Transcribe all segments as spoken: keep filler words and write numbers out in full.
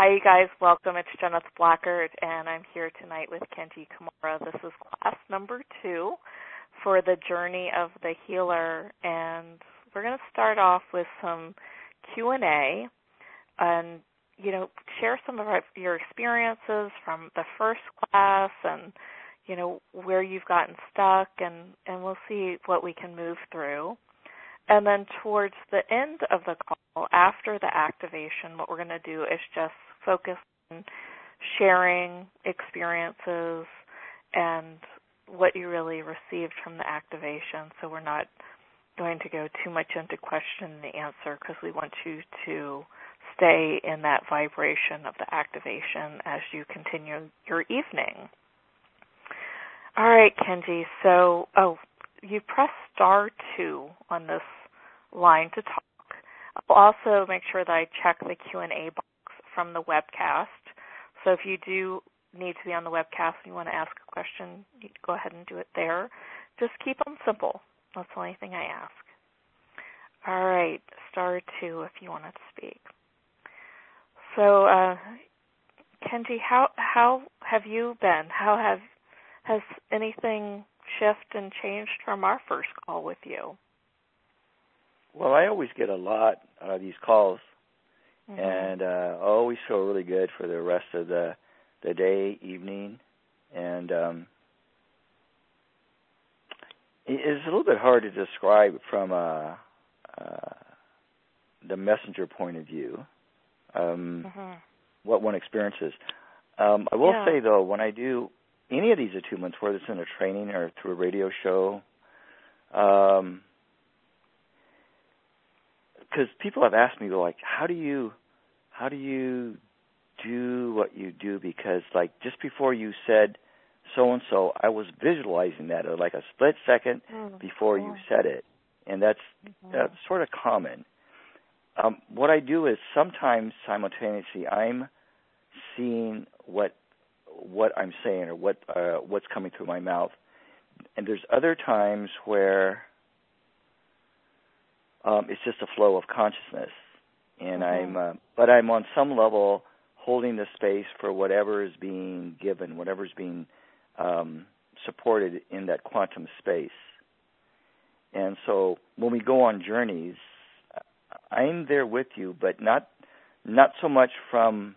Hi, you guys. Welcome. It's Jeneth Blackard, and I'm here tonight with Kenji Kimura. This is class number two for the Journey of the Healer, and we're going to start off with some Q and A, and you know, share some of our, your experiences from the first class, and you know where you've gotten stuck, and and we'll see what we can move through. And then towards the end of the call, after the activation, what we're going to do is just focus on sharing experiences and what you really received from the activation. So we're not going to go too much into question and answer because we want you to stay in that vibration of the activation as you continue your evening. All right, Kenji. So, oh, you press star two on this line to talk. I'll also make sure that I check the Q and A box from the webcast. So if you do need to be on the webcast and you want to ask a question, you can go ahead and do it there. Just keep them simple. That's the only thing I ask. All right, star two if you want to speak. So, uh, Kenji, how how have you been? How have has anything shifted and changed from our first call with you? Well, I always get a lot out of these calls, mm-hmm. and uh, I always feel really good for the rest of the the day, evening, and um, it's a little bit hard to describe from uh, uh, the messenger point of view um, mm-hmm. what one experiences. Um, I will yeah. say, though, when I do any of these attunements, whether it's in a training or through a radio show, um, because people have asked me, like, how do you, how do you do what you do? Because, like, just before you said so and so, I was visualizing that, or like a split second mm-hmm. before you said it, and that's mm-hmm. that's sort of common. Um, what I do is sometimes simultaneously I'm seeing what what I'm saying or what uh, what's coming through my mouth, and there's other times where Um, it's just a flow of consciousness, and mm-hmm. I'm, uh, but I'm on some level holding the space for whatever is being given, whatever is being um, supported in that quantum space. And so when we go on journeys, I'm there with you, but not not so much from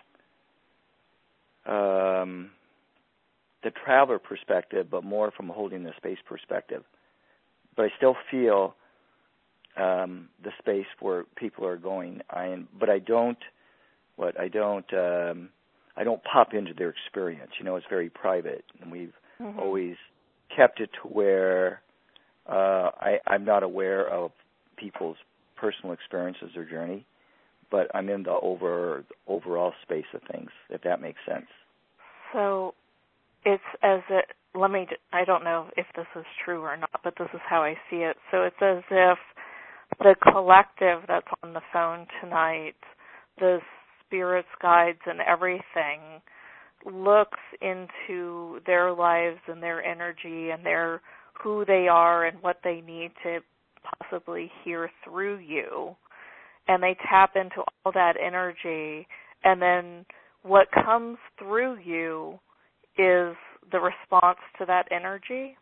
um, the traveler perspective, but more from holding the space perspective. But I still feel Um, the space where people are going. I, but I don't. What I don't. Um, I don't pop into their experience. You know, it's very private, and we've mm-hmm. always kept it to where uh, I, I'm not aware of people's personal experiences or journey, but I'm in the over overall space of things. If that makes sense. So it's as it. Let me. I don't know if this is true or not, but this is how I see it. So it's as if the collective that's on the phone tonight, the spirits, guides, and everything, looks into their lives and their energy and their who they are and what they need to possibly hear through you. And they tap into all that energy, and then what comes through you is the response to that energy.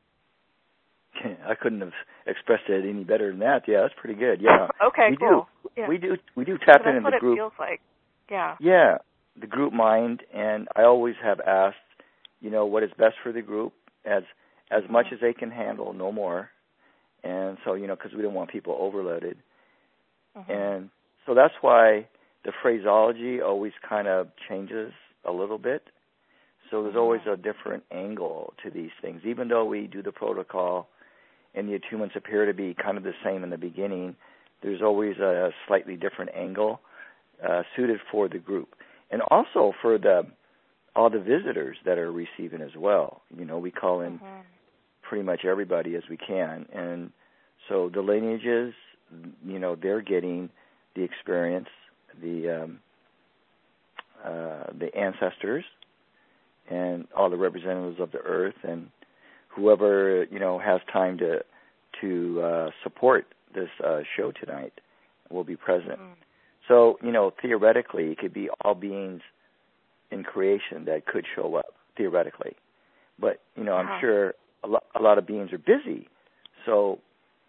I couldn't have expressed it any better than that. Yeah, that's pretty good. Yeah. okay, we cool. Do, yeah. We do we do tap so into the the group. That's what it feels like. Yeah. Yeah, the group mind, and I always have asked, you know, what is best for the group, as as mm-hmm. much as they can handle, no more. And so, you know, because we don't want people overloaded. Mm-hmm. And so that's why the phraseology always kind of changes a little bit. So there's mm-hmm. always a different angle to these things. Even though we do the protocol and the attunements appear to be kind of the same in the beginning, there's always a slightly different angle uh, suited for the group. And also for the all the visitors that are receiving as well. You know, we call in mm-hmm. pretty much everybody as we can. And so the lineages, you know, they're getting the experience, the um, uh, the ancestors, and all the representatives of the earth, and whoever, you know, has time to to uh, support this uh, show tonight will be present. Mm-hmm. So, you know, theoretically, it could be all beings in creation that could show up, theoretically. But, you know, uh-huh. I'm sure a, lo- a lot of beings are busy, so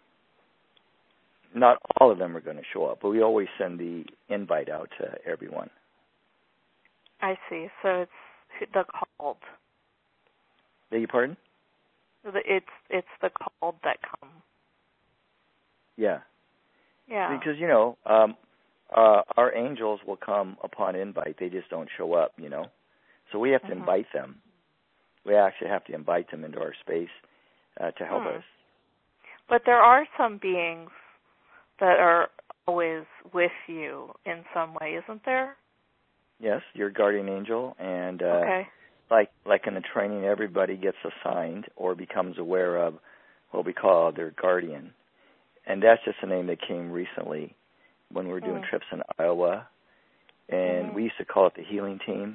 not all of them are going to show up. But we always send the invite out to everyone. I see. So it's the called. Beg your pardon? It's it's the called that come. Yeah. Yeah. Because, you know, um, uh, our angels will come upon invite. They just don't show up, you know. So we have to mm-hmm. invite them. We actually have to invite them into our space uh, to help hmm. us. But there are some beings that are always with you in some way, isn't there? Yes, your guardian angel, and uh, okay. like like in the training, everybody gets assigned or becomes aware of what we call their guardian, and that's just a name that came recently when we were doing mm. trips in Iowa, and mm-hmm. we used to call it the healing team.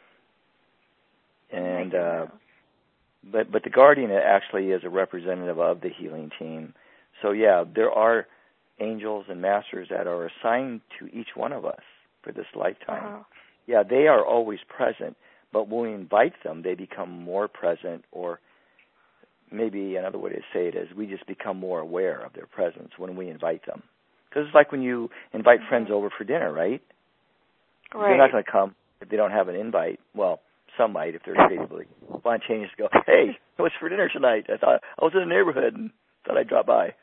And uh, but but the guardian actually is a representative of the healing team. So yeah, there are angels and masters that are assigned to each one of us for this lifetime. Uh-huh. Yeah, they are always present, but when we invite them, they become more present, or maybe another way to say it is we just become more aware of their presence when we invite them. Because it's like when you invite mm-hmm. friends over for dinner, right? Right. They're not going to come if they don't have an invite. Well, some might if they're creatively spontaneous. Go, hey, what's for dinner tonight? I thought I was in the neighborhood and thought I'd drop by.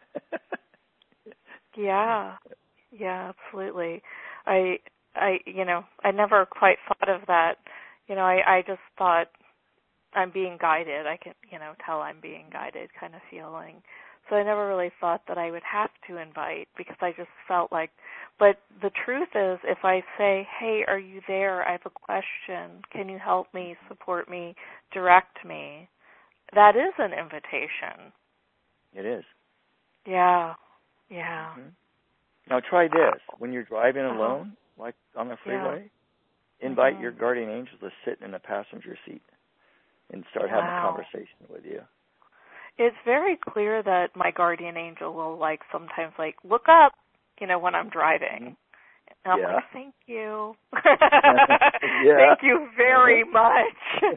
yeah, yeah, absolutely. I, I, you know, I never quite thought of that. You know, I, I just thought I'm being guided. I can, you know, tell I'm being guided, kind of feeling. So I never really thought that I would have to invite because I just felt like. But the truth is, if I say, hey, are you there? I have a question. Can you help me, support me, direct me? That is an invitation. It is. Yeah, yeah. Mm-hmm. Now try this. When you're driving uh-huh. alone, like on the freeway, yeah. invite mm-hmm. your guardian angel to sit in the passenger seat and start wow. having a conversation with you. It's very clear that my guardian angel will, like, sometimes, like, look up, you know, when I'm driving. And I'm yeah. like, thank you. yeah. Thank you very much.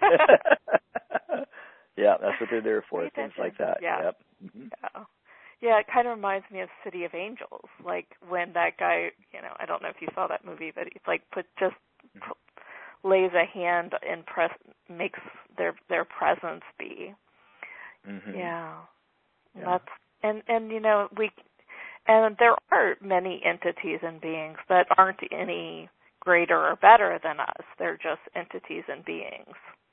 yeah, that's what they're there for, Pay things attention. like that. Yeah. Yep. Mm-hmm. Yeah. Yeah, it kind of reminds me of City of Angels, like when that guy, you know, I don't know if you saw that movie, but he's like put just mm-hmm. lays a hand and press makes their their presence be. Mm-hmm. Yeah. yeah. That's and and you know, we and there are many entities and beings that aren't any greater or better than us. They're just entities and beings.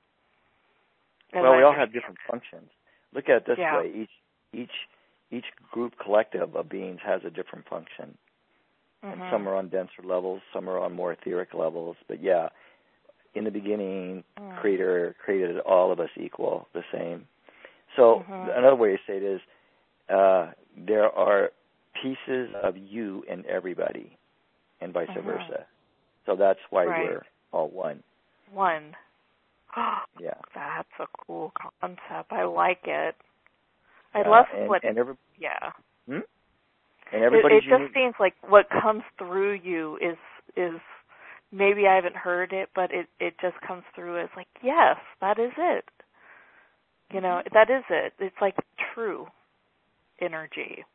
As well, I we all understand. have different functions. Look at it this yeah. way: each each each group collective of beings has a different function, mm-hmm. and some are on denser levels, some are on more etheric levels. But yeah, in the beginning, mm. Creator created all of us equal, the same. So mm-hmm. another way to say it is, uh, there are pieces of you in everybody, and vice mm-hmm. versa. So that's why right. we're all one. One. yeah. That's a cool concept. I like it. I uh, love and, what. And every, yeah. Hmm? And everybody's it, it just seems like what comes through you is is maybe I haven't heard it, but it it just comes through as like, yes, that is it. You know, that is it. It's like true energy.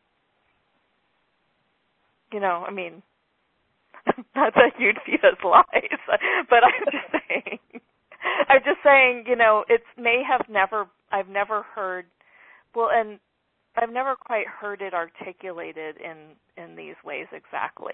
You know, I mean, not that you'd feed us lies, but I'm just saying. I'm just saying, you know, it may have never. I've never heard. Well, and I've never quite heard it articulated in, in these ways exactly.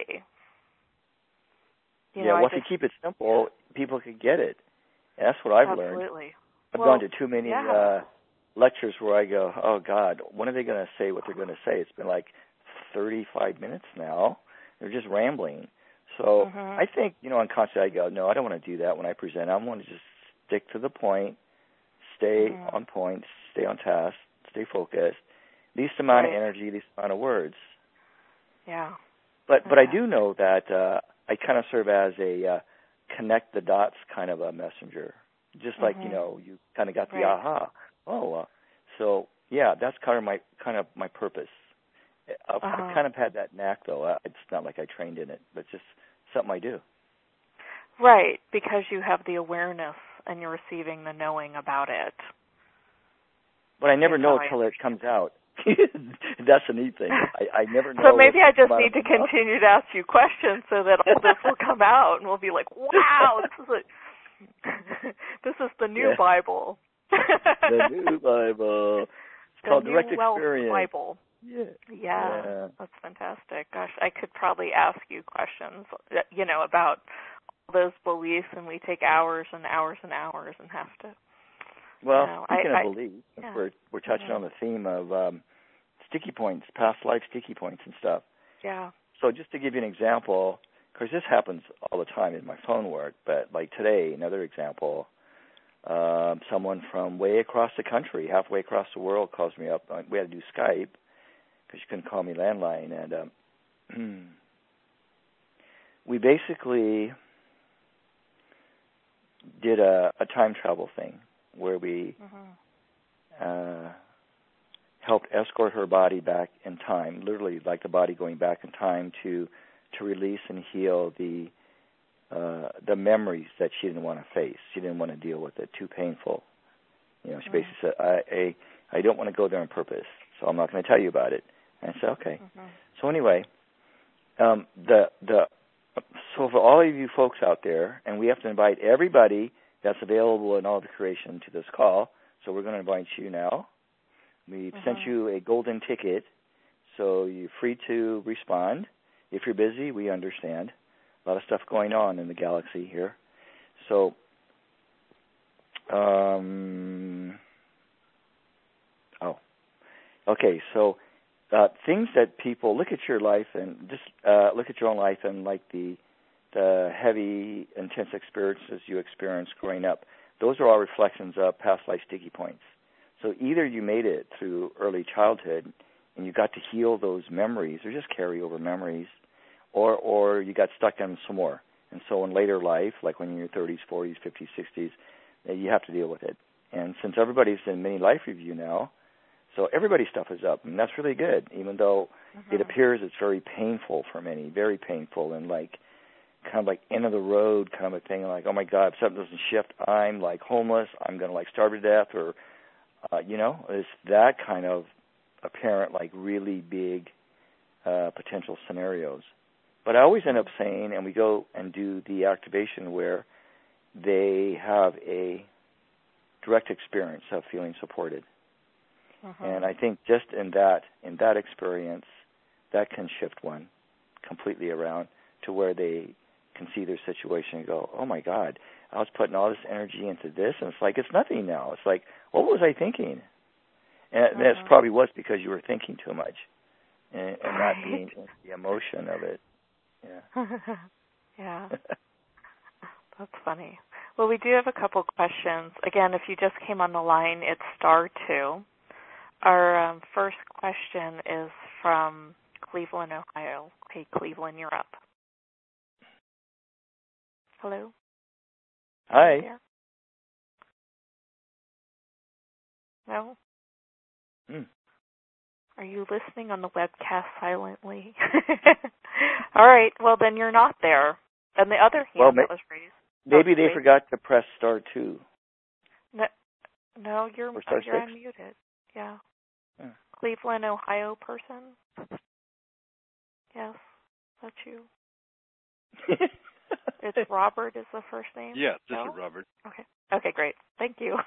You yeah, know, well, just, if you keep it simple, people can get it. And that's what I've absolutely. learned. Absolutely. I've well, gone to too many yeah. uh, lectures where I go, oh, God, when are they going to say what they're going to say? It's been like thirty-five minutes now. They're just rambling. So mm-hmm. I think, you know, unconsciously I go, no, I don't want to do that when I present. I want to just stick to the point, stay mm-hmm. on point, stay on task, stay focused. Least amount right. of energy, least amount of words. Yeah. But okay. but I do know that uh, I kind of serve as a uh, connect the dots kind of a messenger. Just like, mm-hmm. you know, you kind of got the right. aha. Oh, uh, so yeah, that's kind of my kind of my purpose. I've, uh-huh. I've kind of had that knack though. Uh, it's not like I trained in it, but just something I do. Right, because you have the awareness and you're receiving the knowing about it. But I never That's know how I until it comes out. That's a neat thing. I, I never know. So maybe I just need to mouth. continue to ask you questions so that all this will come out, and we'll be like, "Wow, this is a, this is the new Yeah. Bible." The new Bible. It's the called new Direct Wealth Experience. Bible. Yeah. yeah. Yeah. That's fantastic. Gosh, I could probably ask you questions, you know, about all those beliefs, and we take hours and hours and hours and have to. Well, you know, speaking I, of I, beliefs, yeah. we're we're touching mm-hmm. on the theme of um, sticky points, past life sticky points and stuff. Yeah. So just to give you an example, because this happens all the time in my phone work, but like today, another example, um, someone from way across the country, halfway across the world, calls me up. We had to do Skype because you couldn't call me landline, and um, we basically did a, a time travel thing where we mm-hmm. uh, helped escort her body back in time, literally like the body going back in time to to release and heal the uh, the memories that she didn't want to face. She didn't want to deal with it. Too painful. You know, she mm-hmm. basically said, I, I I don't want to go there on purpose, so I'm not going to tell you about it. And I said, okay. Mm-hmm. So anyway, um, the the so for all of you folks out there, and we have to invite everybody that's available in all the creation to this call. So we're going to invite you now. We've mm-hmm. sent you a golden ticket, so you're free to respond. If you're busy, we understand. A lot of stuff going on in the galaxy here. So, um, oh, okay. So, uh, things that people look at your life and just uh, look at your own life and like the the heavy, intense experiences you experienced growing up. Those are all reflections of past life sticky points. So either you made it through early childhood and you got to heal those memories or just carry over memories, or or you got stuck in some more. And so in later life, like when you're in your thirties, forties, fifties, sixties, you have to deal with it. And since everybody's in mini life review now, so everybody's stuff is up, and that's really good, even though mm-hmm. it appears it's very painful for many, very painful, and like kind of like end of the road kind of a thing, like, oh my God, if something doesn't shift, I'm like homeless, I'm going to like starve to death, or, uh, you know, it's that kind of apparent, like really big uh, potential scenarios. But I always end up saying, and we go and do the activation where they have a direct experience of feeling supported. Uh-huh. And I think just in that in that experience, that can shift one completely around to where they can see their situation and go, oh my God, I was putting all this energy into this, and it's like it's nothing now. It's like, what was I thinking? And uh-huh. that probably was because you were thinking too much and, and right. not being in the emotion of it. Yeah. Yeah. That's funny. Well, we do have a couple questions. Again, if you just came on the line, it's star two. Our um, first question is from Cleveland, Ohio. Hey, Cleveland, you're up. Hello? Hi. No? Hmm. Are you listening on the webcast silently? All right. Well, then you're not there. And the other hand well, ma- that was raised. Maybe oh, they wait. forgot to press star two. No, no you're, or star you're six? unmuted. Yeah. Hmm. Cleveland, Ohio person? Yes, that's you. It's Robert is the first name? Yeah, this no? is Robert. Okay. Okay, great. Thank you.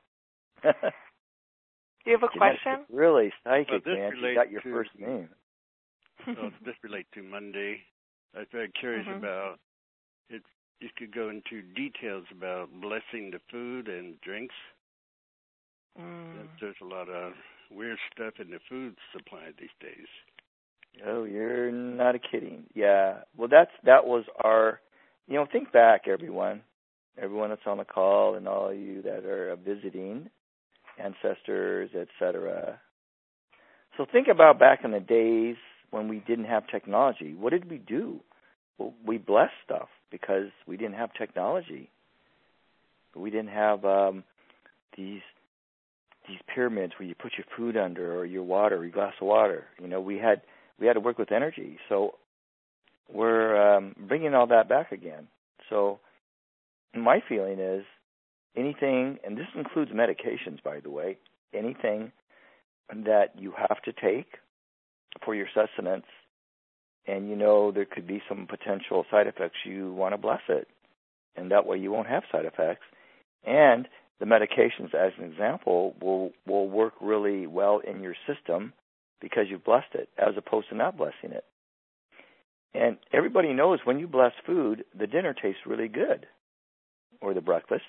Do you have a question? Really psychic, uh, man. You got your to, first name. Well, this relates to Monday. I was very curious mm-hmm. about it. You could go into details about blessing the food and drinks. Mm. There's a lot of weird stuff in the food supply these days. Oh, you're not kidding. Yeah. Well, that's that was our, you know, think back, everyone, everyone that's on the call and all of you that are visiting, ancestors, et cetera. So think about back in the days when we didn't have technology. What did we do? Well, we blessed stuff because we didn't have technology. We didn't have um, these these pyramids where you put your food under or your water, your glass of water. You know, we had we had to work with energy. So we're um, bringing all that back again. So my feeling is anything, and this includes medications, by the way, anything that you have to take for your sustenance, and you know there could be some potential side effects, you want to bless it. And that way you won't have side effects. And the medications, as an example, will will work really well in your system because you've blessed it, as opposed to not blessing it. And everybody knows when you bless food, the dinner tastes really good, or the breakfast.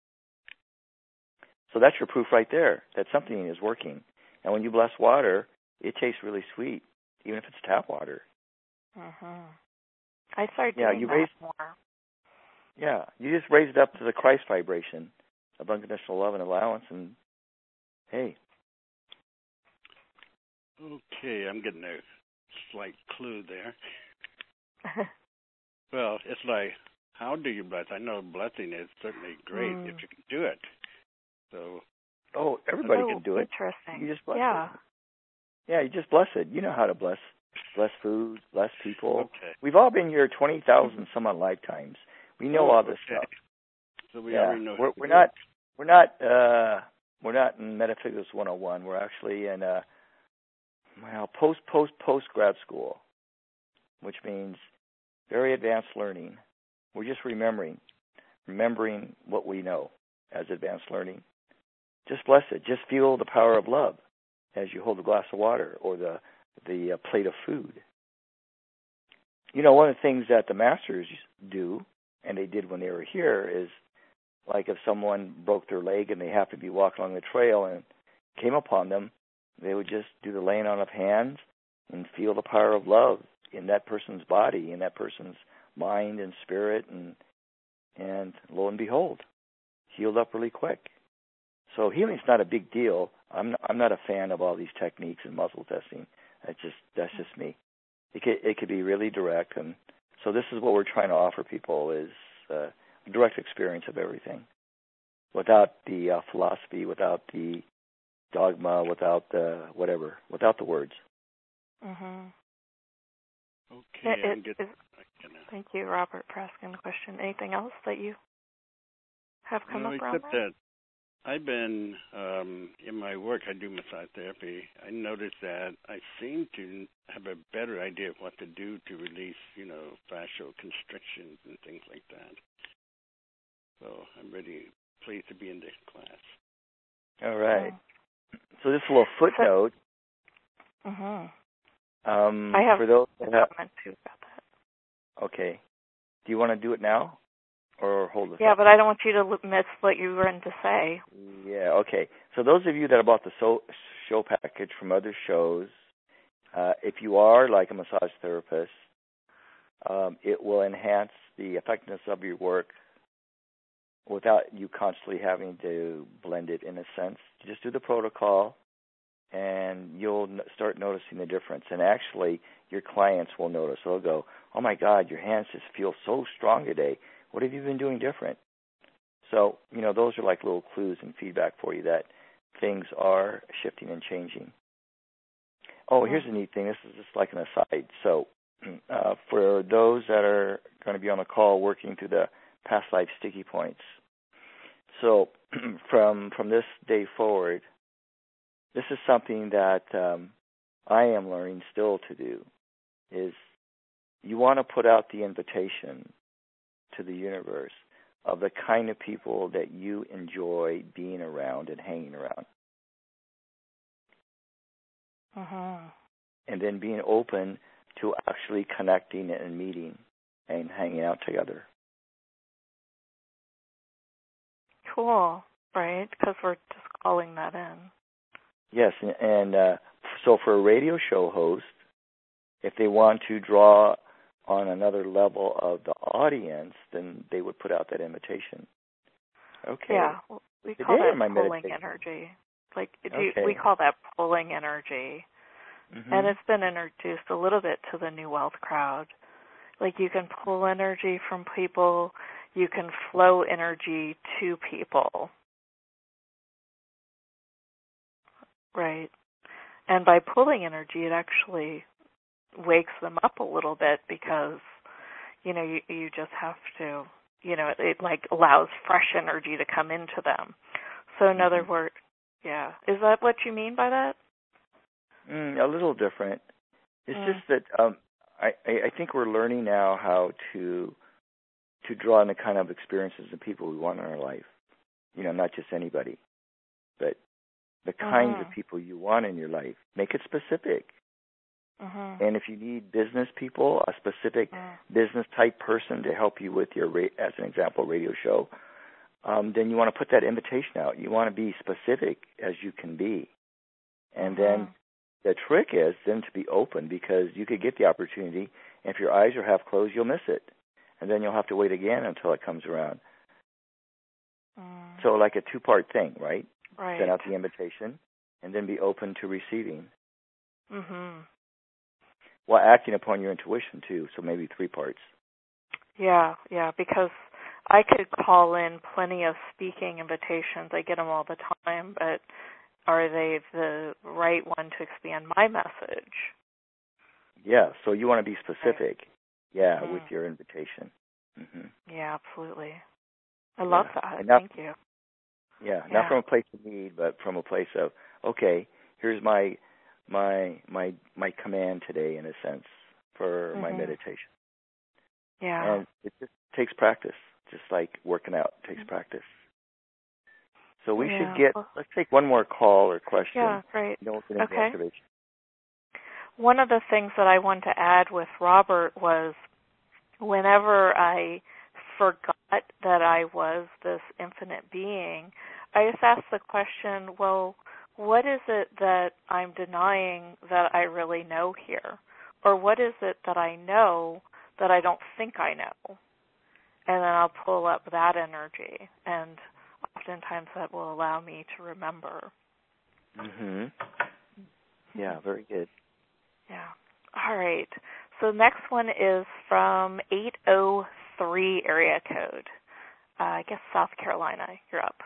So that's your proof right there that something is working. And when you bless water, it tastes really sweet, even if it's tap water. Mm-hmm. I started yeah, doing you that raise, more. Yeah, you just raise it up to the Christ vibration of unconditional love and allowance, and hey. Okay, I'm getting a slight clue there. Well, it's like, how do you bless? I know blessing is certainly great mm. if you can do it. So. Oh, everybody oh, can do it. Interesting. You just bless yeah. it. Yeah, you just bless it. You know how to bless, bless food, bless people. Okay. We've all been here twenty thousand some odd lifetimes. We know oh, all this okay. stuff. So we yeah. already know. We're, we're not. We're not. Uh, we're not in Metaphysics one oh one. We're actually in uh, well, post, post, post grad school, which means very advanced learning. We're just remembering, remembering what we know as advanced learning. Just bless it. Just feel the power of love as you hold a glass of water or the the uh, plate of food. You know, one of the things that the masters do, and they did when they were here, is like if someone broke their leg and they happened to be walking along the trail and came upon them, they would just do the laying on of hands and feel the power of love in that person's body, in that person's mind and spirit, and and lo and behold, healed up really quick. So healing's not a big deal. I'm not, I'm not a fan of all these techniques and muscle testing. That's just that's just me. It could, it could be really direct, and so this is what we're trying to offer people is uh, a direct experience of everything, without the uh, philosophy, without the dogma, without the whatever, without the words. Mhm. Okay. It, I'm good. it, thank you, Robert, for asking the question. Anything else that you have come no, up around except that? that I've been, um, in my work, I do massage therapy. I noticed that I seem to have a better idea of what to do to release, you know, fascial constrictions and things like that. So I'm really pleased to be in this class. All right. So this little footnote. Mm-hmm. Um, I have for those a that have, comment too about that. Okay. Do you want to do it now? Or hold it. Yeah, up? but I don't want you to miss what you were going to say. Yeah, okay. So those of you that have bought the so, show package from other shows, uh, if you are like a massage therapist, um, it will enhance the effectiveness of your work without you constantly having to blend it in a sense. You just do the protocol, and you'll n- start noticing the difference. And actually, your clients will notice. They'll go, oh, my God, your hands just feel so strong today. What have you been doing different? So, you know, those are like little clues and feedback for you that things are shifting and changing. Oh, here's a neat thing. This is just like an aside. So uh, for those that are going to be on the call working through the past life sticky points, so from from this day forward, this is something that um, I am learning still to do, is you want to put out the invitation to the universe of the kind of people that you enjoy being around and hanging around. Mm-hmm. And then being open to actually connecting and meeting and hanging out together. Cool, right? Because we're just calling that in. Yes, and, and uh, so for a radio show host, if they want to draw on another level of the audience, then they would put out that invitation. Okay. Yeah, we call that pulling energy. Like okay. we call that pulling energy. Mm-hmm. And it's been introduced a little bit to the New Wealth crowd. Like you can pull energy from people, you can flow energy to people. Right. And by pulling energy, it actually wakes them up a little bit because you know, you, you just have to, you know, it, it like allows fresh energy to come into them. So in other words, yeah. Is that what you mean by that? Mm, a little different. It's Mm. just that um, I, I think we're learning now how to to draw on the kind of experiences and people we want in our life. You know, not just anybody, but the kinds Mm-hmm. of people you want in your life. Make it specific. Mm-hmm. And if you need business people, a specific Mm. business type person to help you with your, ra- as an example, radio show, um, then you want to put that invitation out. You want to be specific as you can be. And Mm-hmm. then the trick is then to be open, because you could get the opportunity, and if your eyes are half closed, you'll miss it. And then you'll have to wait again until it comes around. Mm. So like a two-part thing, right? Right. Send out the invitation and then be open to receiving. Mm-hmm. While acting upon your intuition, too, so maybe three parts. Yeah, yeah, because I could call in plenty of speaking invitations. I get them all the time, but are they the right one to expand my message? Yeah, so you want to be specific, right. yeah, mm. with your invitation. Mm-hmm. Yeah, absolutely. I yeah. love that. Not, Thank you. Yeah, yeah, not from a place of need, but from a place of, okay, here's my my my my command today, in a sense, for mm-hmm. my meditation. Yeah. And it just takes practice, just like working out takes mm-hmm. practice. So we yeah. should get, well, let's take one more call or question. Yeah, great. You know, we'll get into okay. activation. One of the things that I wanted to add with Robert was whenever I forgot that I was this infinite being, I just asked the question, well, what is it that I'm denying that I really know here? Or what is it that I know that I don't think I know? And then I'll pull up that energy, and oftentimes that will allow me to remember. Mm-hmm. Yeah, very good. Yeah. All right. So the next one is from eight oh three area code. Uh, I guess South Carolina. You're up.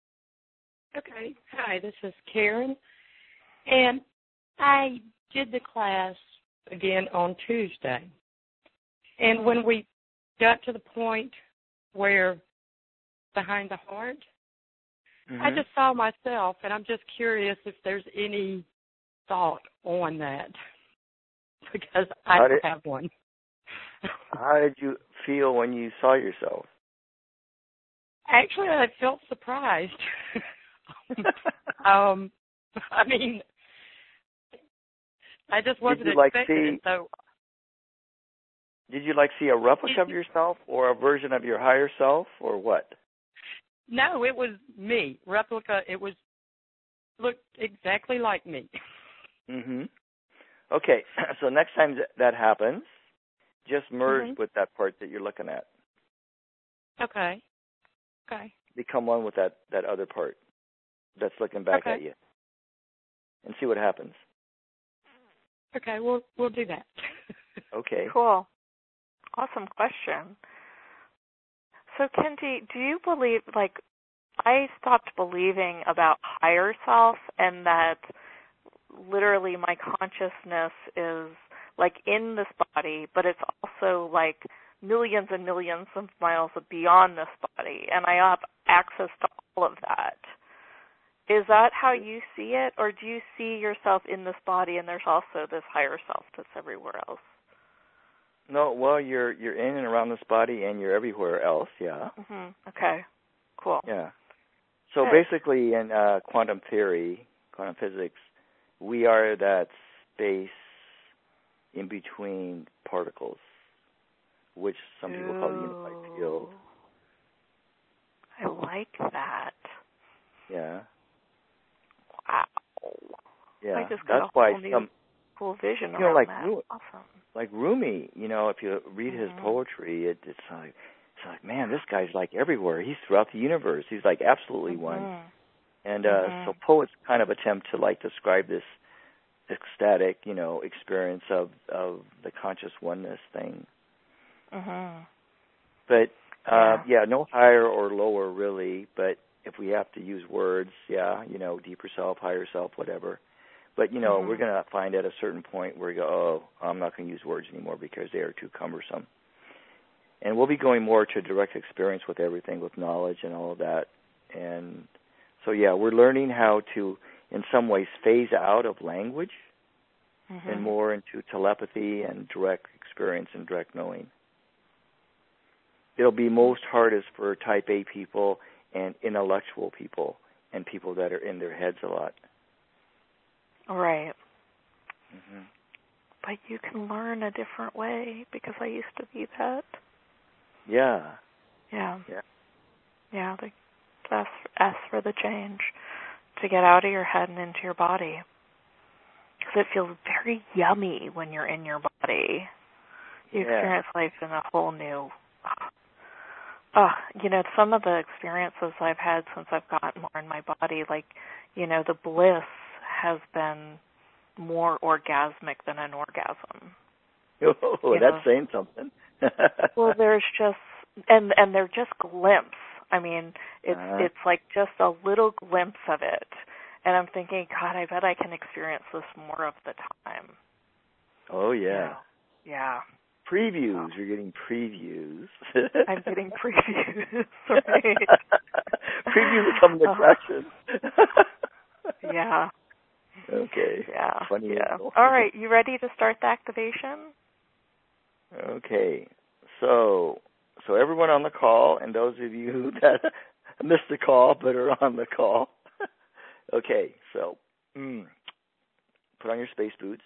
Okay. Hi, this is Karen. And I did the class again on Tuesday. And when we got to the point where behind the heart, mm-hmm. I just saw myself, and I'm just curious if there's any thought on that, because I how don't did, have one. How did you feel when you saw yourself? Actually, I felt surprised. um, I mean, I just wasn't did you, like, expecting see, it. So, did you like see a replica of yourself, or a version of your higher self, or what? No, it was me. Replica. It was looked exactly like me. Mhm. Okay, so next time that happens, just merge mm-hmm. with that part that you're looking at. Okay. Okay. Become one with that, that other part that's looking back okay. at you, and see what happens. Okay, we'll we'll do that. Okay. Cool. Awesome question. So, Kenji, do you believe, like, I stopped believing about higher self, and that literally my consciousness is, like, in this body, but it's also, like, millions and millions of miles beyond this body, and I have access to all of that. Is that how you see it, or do you see yourself in this body and there's also this higher self that's everywhere else? No, well, you're you're in and around this body, and you're everywhere else. Yeah. Mhm. Okay. Cool. Yeah. So Good. basically, in uh, quantum theory, quantum physics, we are that space in between particles, which some people call the unified field. I like that. Yeah. Wow. Yeah. I just got That's a whole why new some, cool vision you know, around like that. Ru- Awesome. like Rumi, you know, if you read his mm-hmm. poetry, it, it's like it's like, man, this guy's like everywhere. He's throughout the universe. He's like absolutely mm-hmm. one. And uh, mm-hmm. so poets kind of attempt to like describe this ecstatic, you know, experience of of the conscious oneness thing. Mm-hmm. But uh, yeah. yeah, no higher or lower really. But if we have to use words, yeah, you know, deeper self, higher self, whatever. But, you know, mm-hmm. we're going to find at a certain point where we go, oh, I'm not going to use words anymore because they are too cumbersome. and we'll be going more to direct experience with everything, with knowledge and all of that. And so, yeah, we're learning how to, in some ways, phase out of language mm-hmm. and more into telepathy and direct experience and direct knowing. It'll be most hardest for type A people and intellectual people and people that are in their heads a lot. Right. Mm-hmm. But you can learn a different way because I used to be that. Yeah. Yeah. Yeah. Yeah. The, ask, ask for the change to get out of your head and into your body. Because it feels very yummy when you're in your body. You yeah. experience life in a whole new... Oh, you know, some of the experiences I've had since I've gotten more in my body, like, you know, the bliss has been more orgasmic than an orgasm. Oh, you that's know? saying something. Well, there's just, and and they're just glimpses. I mean, it's uh-huh. it's like just a little glimpse of it. And I'm thinking, God, I bet I can experience this more of the time. Oh, yeah. Yeah. yeah. Previews. You're getting previews. I'm getting previews. Right. Previews are coming to attraction. Yeah. Okay. Yeah. Funny. Yeah. All right. You ready to start the activation? Okay. So, so everyone on the call, and those of you that missed the call but are on the call. Okay. So, mm, put on your space boots.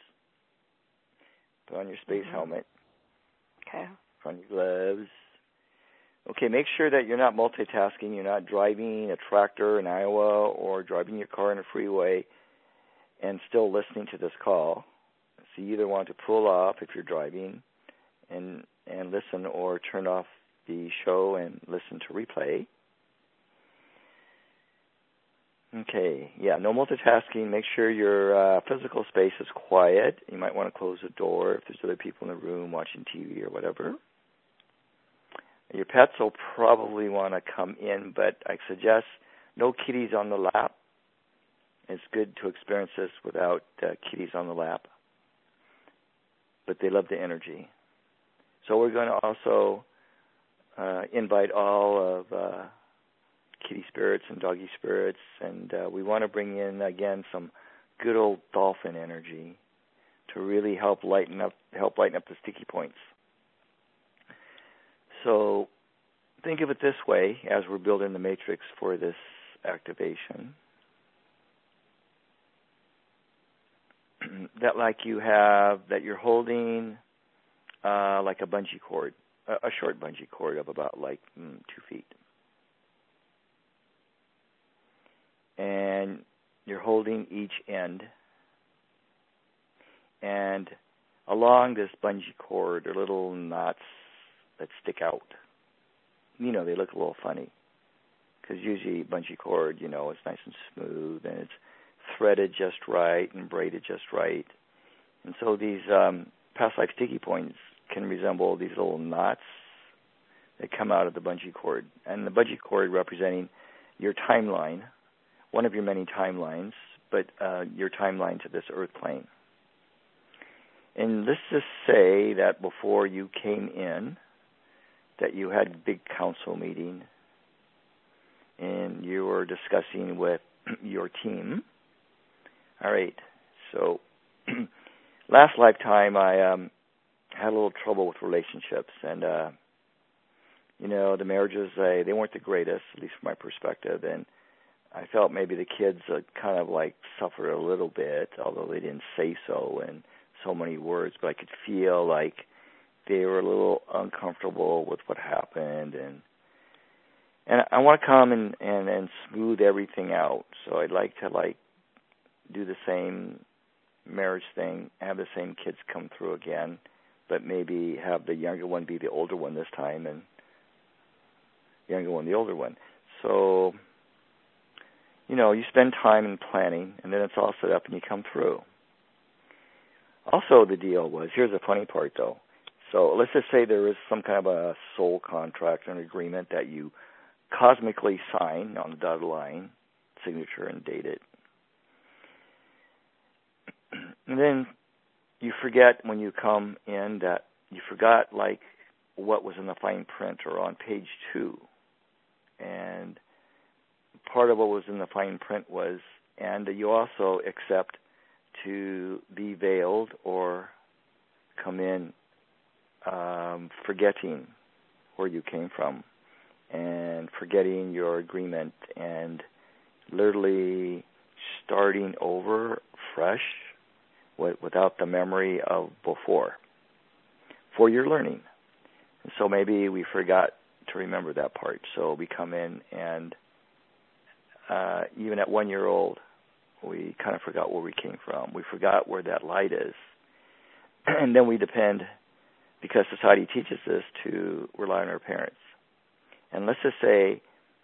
Put on your space mm-hmm. helmet. Okay. Put on your gloves. Okay, make sure that you're not multitasking. You're not driving a tractor in Iowa or driving your car on a freeway and still listening to this call. So you either want to pull off if you're driving and and listen, or turn off the show and listen to replay. Okay, yeah, no multitasking. Make sure your uh, physical space is quiet. You might want to close the door if there's other people in the room watching T V or whatever. Your pets will probably want to come in, but I suggest no kitties on the lap. It's good to experience this without uh, kitties on the lap, but they love the energy. So we're going to also uh, invite all of uh, kitty spirits and doggy spirits, and uh, we want to bring in, again, some good old dolphin energy to really help lighten up, help lighten up the sticky points. So think of it this way as we're building the matrix for this activation. That like you have, that you're holding uh, like a bungee cord, a, a short bungee cord of about like mm, two feet. And you're holding each end. And along this bungee cord are little knots that stick out. You know, they look a little funny. Because usually bungee cord, you know, it's nice and smooth and it's threaded just right and braided just right. And so these um, past life sticky points can resemble these little knots that come out of the bungee cord. And the bungee cord representing your timeline, one of your many timelines, but uh, your timeline to this earth plane. And let's just say that before you came in, that you had a big council meeting and you were discussing with your team. All right, so last lifetime I um, had a little trouble with relationships, and uh, you know, the marriages, they, they weren't the greatest, at least from my perspective, and I felt maybe the kids uh, kind of like suffered a little bit, although they didn't say so in so many words, but I could feel like they were a little uncomfortable with what happened, and and I want to come and, and, and smooth everything out. So I'd like to like do the same marriage thing, have the same kids come through again, but maybe have the younger one be the older one this time, and the younger one the older one. So, you know, you spend time in planning, and then it's all set up, and you come through. Also, the deal was, here's the funny part, though. So let's just say there is some kind of a soul contract, an agreement that you cosmically sign on the dotted line, signature, and date it. And then you forget when you come in that you forgot, like, what was in the fine print or on page two. And part of what was in the fine print was, and you also accept to be veiled or come in um, forgetting where you came from and forgetting your agreement and literally starting over fresh with, without the memory of before for your learning. And so maybe we forgot to remember that part. So we come in and uh, even at one year old, we kind of forgot where we came from. We forgot where that light is. And then we depend, because society teaches us, to rely on our parents. And let's just say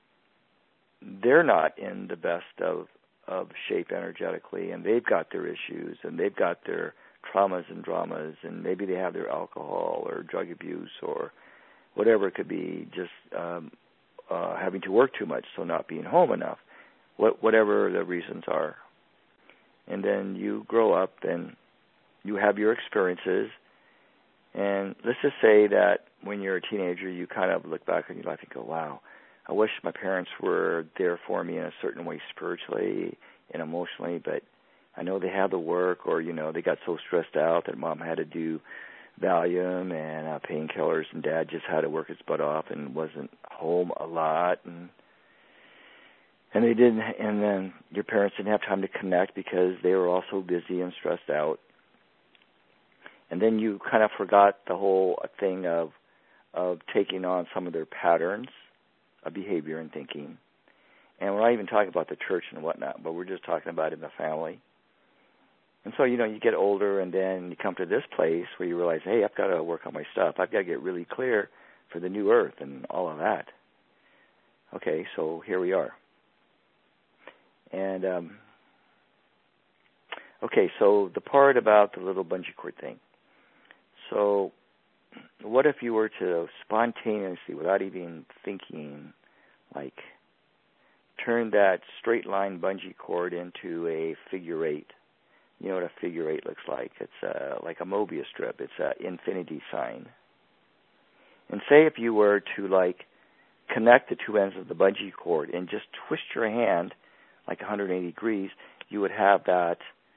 they're not in the best of, of shape energetically, and they've got their issues, and they've got their traumas and dramas, and maybe they have their alcohol or drug abuse or whatever it could be, just um, uh, having to work too much, so not being home enough, what, whatever the reasons are. And then you grow up and you have your experiences, and let's just say that when you're a teenager, you kind of look back on your life and go, wow, I wish my parents were there for me in a certain way spiritually and emotionally, but I know they had to work, or, you know, they got so stressed out that mom had to do Valium and uh, painkillers, and dad just had to work his butt off and wasn't home a lot, and and they didn't, and then your parents didn't have time to connect because they were also busy and stressed out. And then you kind of forgot the whole thing of of taking on some of their patterns of behavior and thinking. And we're not even talking about the church and whatnot, but we're just talking about in the family. And so, you know, you get older, and then you come to this place where you realize, hey, I've got to work on my stuff. I've got to get really clear for the new earth and all of that. Okay, so here we are. And, um, okay, so the part about the little bungee cord thing. So what if you were to spontaneously, without even thinking, like turn that straight line bungee cord into a figure eight? You know what a figure eight looks like. It's uh, like a Mobius strip. It's an infinity sign. And say if you were to, like, connect the two ends of the bungee cord and just twist your hand like one hundred eighty degrees, you would have that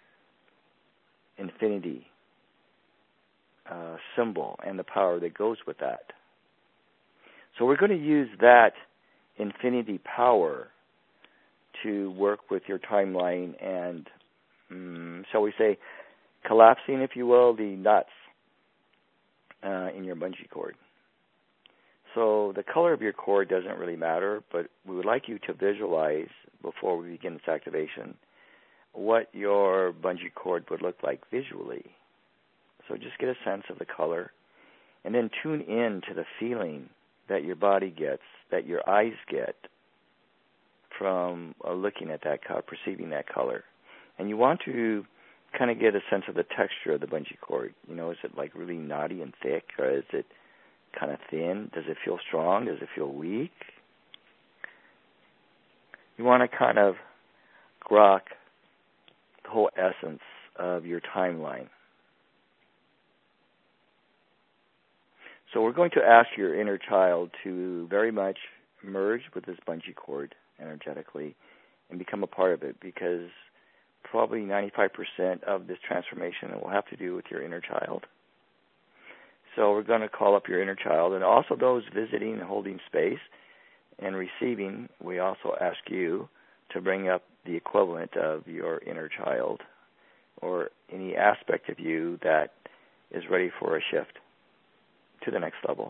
infinity uh, symbol and the power that goes with that. So we're going to use that infinity power to work with your timeline and, um, shall we say, collapsing, if you will, the nuts uh, in your bungee cord. So the color of your cord doesn't really matter, but we would like you to visualize, before we begin this activation, what your bungee cord would look like visually. So just get a sense of the color, and then tune in to the feeling that your body gets, that your eyes get from uh, looking at that color, perceiving that color. And you want to kind of get a sense of the texture of the bungee cord. You know, is it like really knotty and thick, or is it kind of thin? Does it feel strong? Does it feel weak? You want to kind of grok the whole essence of your timeline. So we're going to ask your inner child to very much merge with this bungee cord energetically and become a part of it, because probably ninety-five percent of this transformation will have to do with your inner child. So we're going to call up your inner child, and also those visiting and holding space and receiving. We also ask you to bring up the equivalent of your inner child or any aspect of you that is ready for a shift to the next level.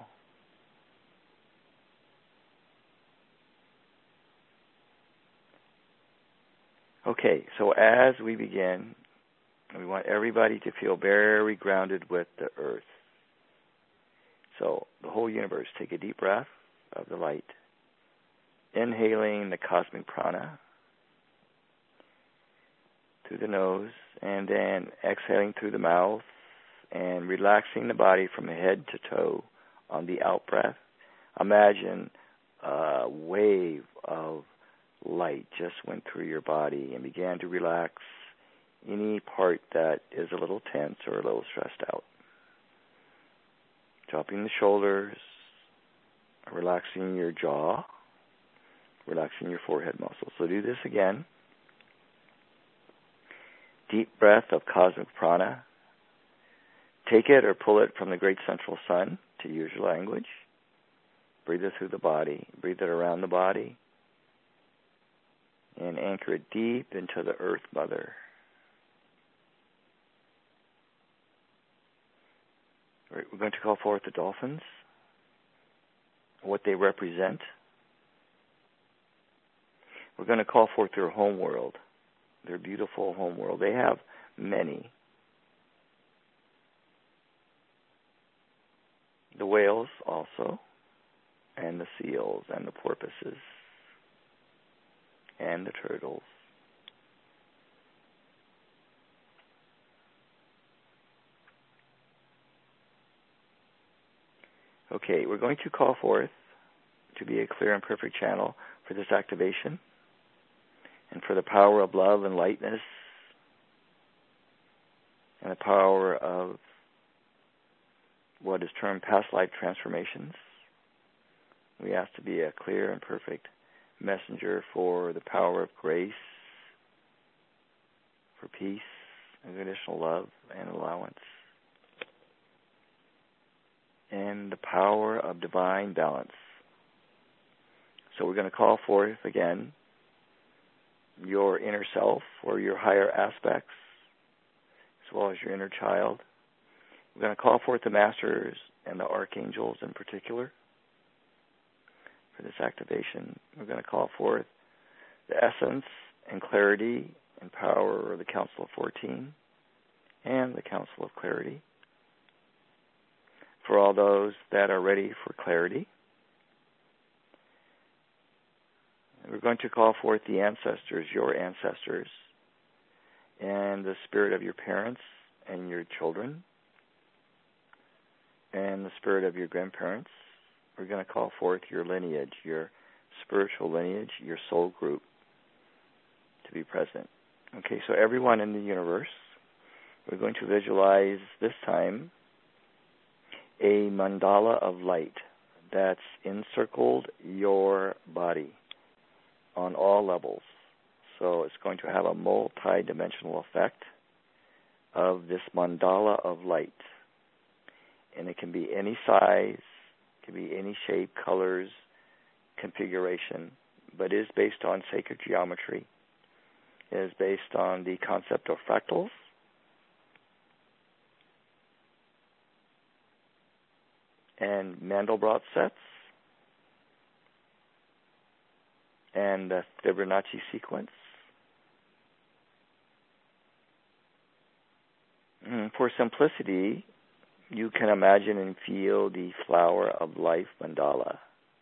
Okay, so as we begin, we want everybody to feel very grounded with the earth. So the whole universe, take a deep breath of the light, inhaling the cosmic prana through the nose, and then exhaling through the mouth and relaxing the body from head to toe on the out-breath. Imagine a wave of light just went through your body and began to relax any part that is a little tense or a little stressed out. dropping the shoulders, relaxing your jaw, relaxing your forehead muscles. So do this again. Deep breath of cosmic prana. Take it or pull it from the great central sun, to use your language. Breathe it through the body. Breathe it around the body. And anchor it deep into the Earth Mother. All right, we're going to call forth the dolphins, what they represent. We're going to call forth their home world, their beautiful home world. They have many. The whales also, and the seals, and the porpoises, and the turtles. Okay, we're going to call forth to be a clear and perfect channel for this activation and for the power of love and lightness and the power of what is termed past life transformations. We ask to be a clear and perfect messenger for the power of grace, for peace, unconditional love and allowance, and the power of divine balance. So we're going to call forth again your inner self or your higher aspects, as well as your inner child. We're going to call forth the masters and the archangels in particular for this activation. We're going to call forth the essence and clarity and power of the Council of fourteen and the Council of Clarity for all those that are ready for clarity. We're going to call forth the ancestors, your ancestors, and the spirit of your parents and your children, and the spirit of your grandparents. We're going to call forth your lineage, your spiritual lineage, your soul group to be present. Okay, so everyone in the universe, we're going to visualize this time a mandala of light that's encircled your body on all levels. So it's going to have a multi-dimensional effect of this mandala of light. And it can be any size, it can be any shape, colors, configuration, but is based on sacred geometry. It is based on the concept of fractals. And Mandelbrot sets, and the Fibonacci sequence. And for simplicity, you can imagine and feel the flower of life mandala.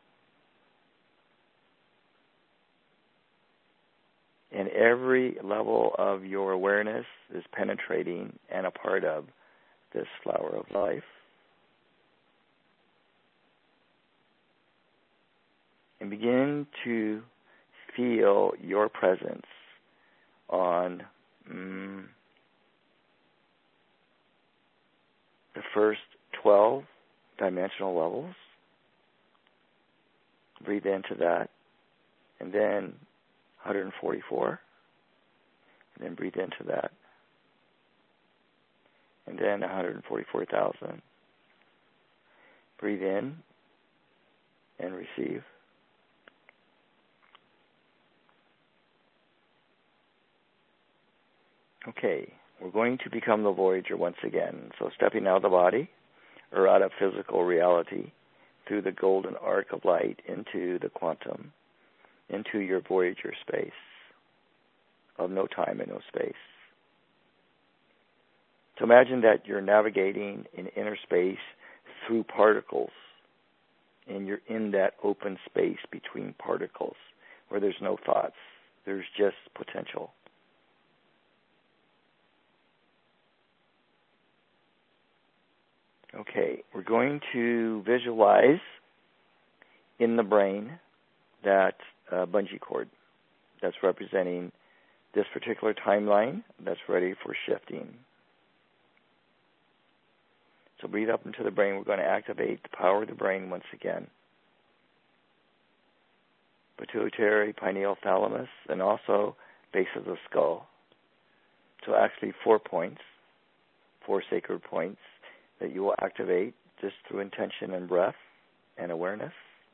And every level of your awareness is penetrating and a part of this flower of life. And begin to feel your presence on mm, the first twelve dimensional levels. Breathe into that. And then one hundred forty-four. And then breathe into that. And then one hundred forty-four thousand. Breathe in and receive. Okay, we're going to become the Voyager once again. So stepping out of the body or out of physical reality through the golden arc of light into the quantum, into your Voyager space of no time and no space. So imagine that you're navigating in inner space through particles, and you're in that open space between particles where there's no thoughts, there's just potential. Okay, we're going to visualize in the brain that uh, bungee cord that's representing this particular timeline that's ready for shifting. So breathe up into the brain. We're going to activate the power of the brain once again. Pituitary, pineal, thalamus, and also base of the skull. So actually four points, four sacred points that you will activate just through intention and breath and awareness.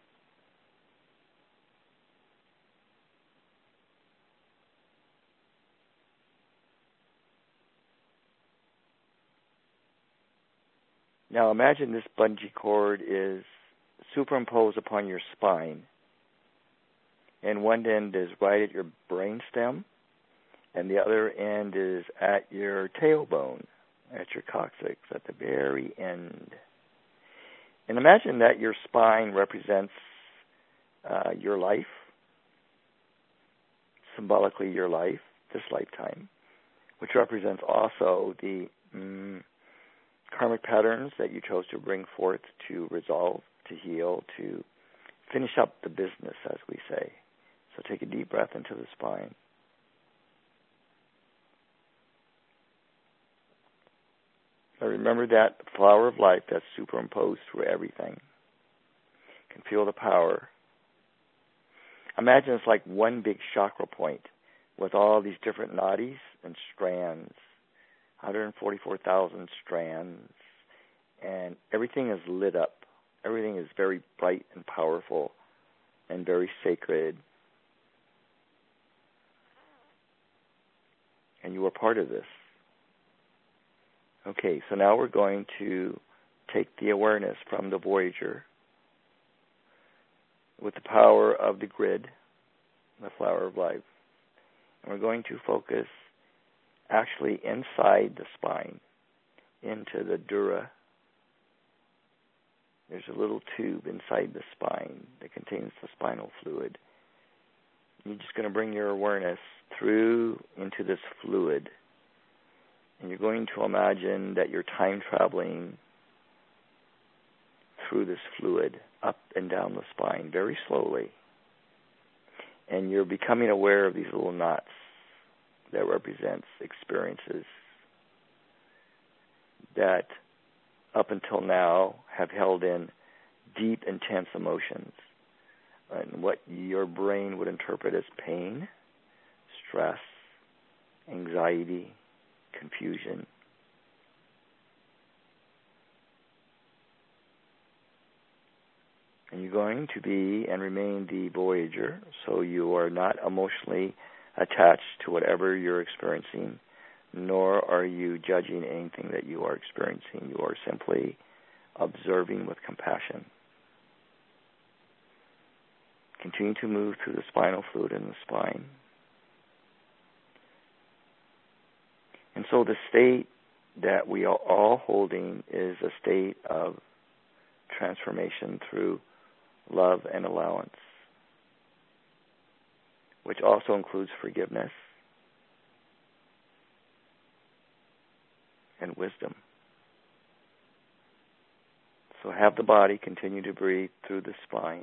Now imagine this bungee cord is superimposed upon your spine, and one end is right at your brainstem, and the other end is at your tailbone, at your coccyx, at the very end. And imagine that your spine represents uh, your life, symbolically your life, this lifetime, which represents also the mm, karmic patterns that you chose to bring forth to resolve, to heal, to finish up the business, as we say. So take a deep breath into the spine. Now remember that flower of life that's superimposed through everything. You can feel the power. Imagine it's like one big chakra point with all these different nadis and strands, one hundred forty-four thousand strands, and everything is lit up. Everything is very bright and powerful and very sacred. And you are part of this. Okay, so now we're going to take the awareness from the Voyager with the power of the grid, the flower of life, and we're going to focus actually inside the spine, into the dura. There's a little tube inside the spine that contains the spinal fluid. You're just going to bring your awareness through into this fluid. And you're going to imagine that you're time traveling through this fluid, up and down the spine, very slowly. And you're becoming aware of these little knots that represents experiences that up until now have held in deep, intense emotions, and what your brain would interpret as pain, stress, anxiety, confusion. And you're going to be and remain the Voyager, so you are not emotionally attached to whatever you're experiencing, nor are you judging anything that you are experiencing. You are simply observing with compassion. Continue to move through the spinal fluid in the spine. And so the state that we are all holding is a state of transformation through love and allowance, which also includes forgiveness and wisdom. So have the body continue to breathe through the spine.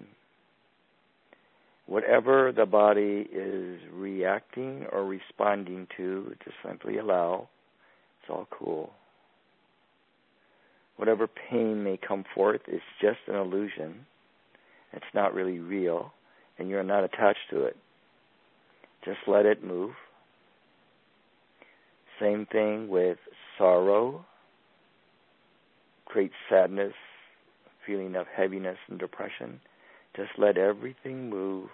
Whatever the body is reacting or responding to, just simply allow. It's all cool. Whatever pain may come forth is just an illusion. It's not really real, and you're not attached to it. Just let it move. Same thing with sorrow, great sadness, feeling of heaviness and depression. Just let everything move.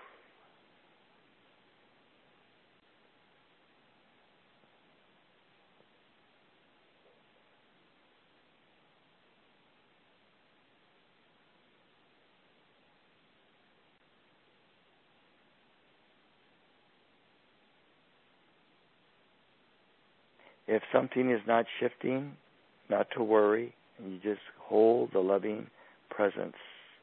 If something is not shifting, not to worry, and you just hold the loving presence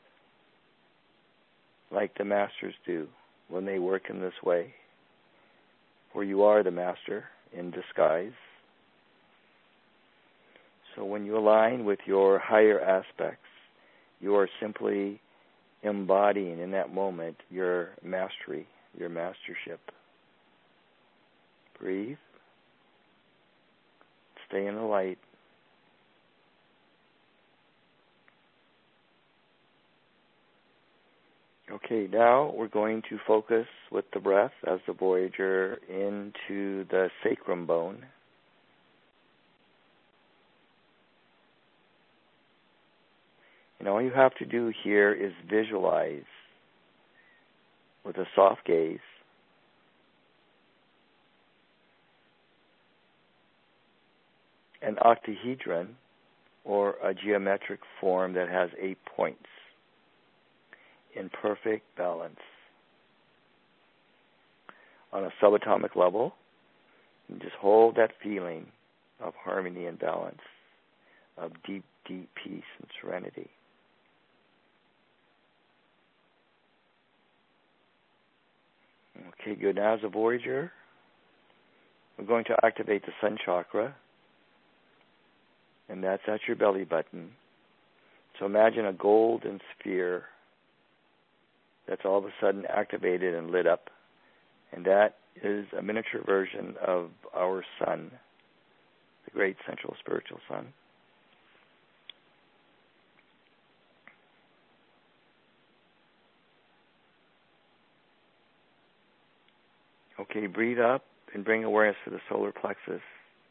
like the masters do when they work in this way, for you are the master in disguise. So when you align with your higher aspects, you are simply embodying in that moment your mastery, your mastership. Breathe. Stay in the light. Okay, now we're going to focus with the breath as the Voyager into the sacrum bone. And all you have to do here is visualize with a soft gaze an octahedron, or a geometric form that has eight points in perfect balance. On a subatomic level, you just hold that feeling of harmony and balance, of deep, deep peace and serenity. Okay, good. Now as a Voyager, we're going to activate the Sun Chakra, and that's at your belly button. So imagine a golden sphere that's all of a sudden activated and lit up, and that is a miniature version of our sun, the great central spiritual sun. Okay, breathe up and bring awareness to the solar plexus.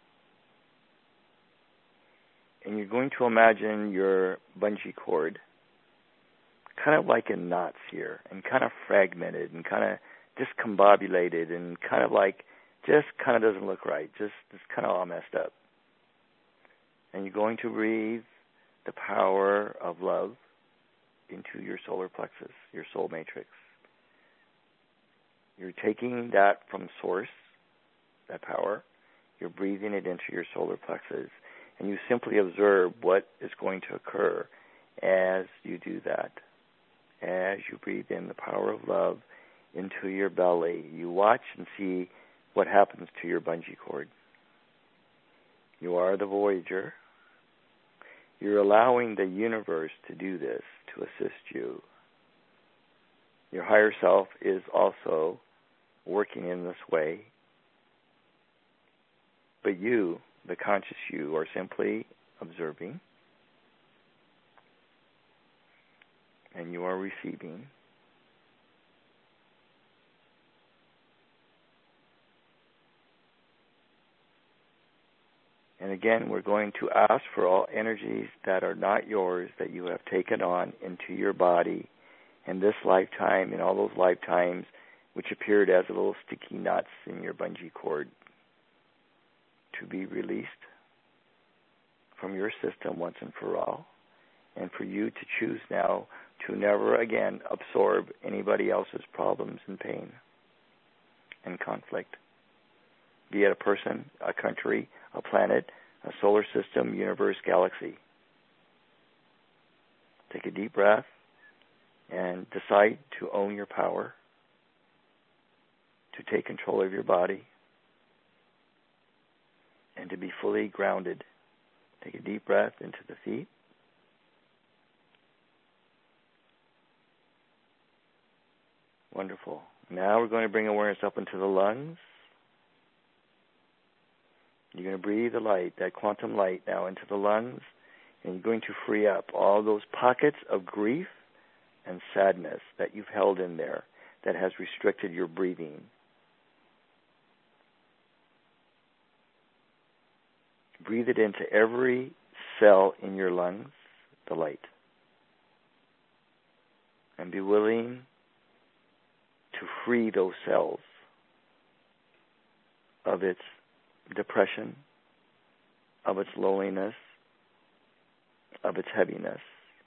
And you're going to imagine your bungee cord kind of like in knots here, and kind of fragmented, and kind of discombobulated, and kind of like just kind of doesn't look right, just, just kind of all messed up. And you're going to breathe the power of love into your solar plexus, your soul matrix. You're taking that from source, that power, you're breathing it into your solar plexus, and you simply observe what is going to occur as you do that. As you breathe in the power of love into your belly, you watch and see what happens to your bungee cord. You are the Voyager. You're allowing the universe to do this, to assist you. Your higher self is also working in this way. But you, the conscious you, are simply observing, and you are receiving. And again, we're going to ask for all energies that are not yours, that you have taken on into your body in this lifetime, in all those lifetimes which appeared as little sticky knots in your bungee cord, to be released from your system once and for all, and for you to choose now to never again absorb anybody else's problems and pain and conflict, be it a person, a country, a planet, a solar system, universe, galaxy. Take a deep breath and decide to own your power, to take control of your body, and to be fully grounded. Take a deep breath into the feet. Wonderful. Now we're going to bring awareness up into the lungs. You're going to breathe the light, that quantum light, now into the lungs, and you're going to free up all those pockets of grief and sadness that you've held in there that has restricted your breathing. Breathe it into every cell in your lungs, the light. And be willing to free those cells of its depression, of its loneliness, of its heaviness.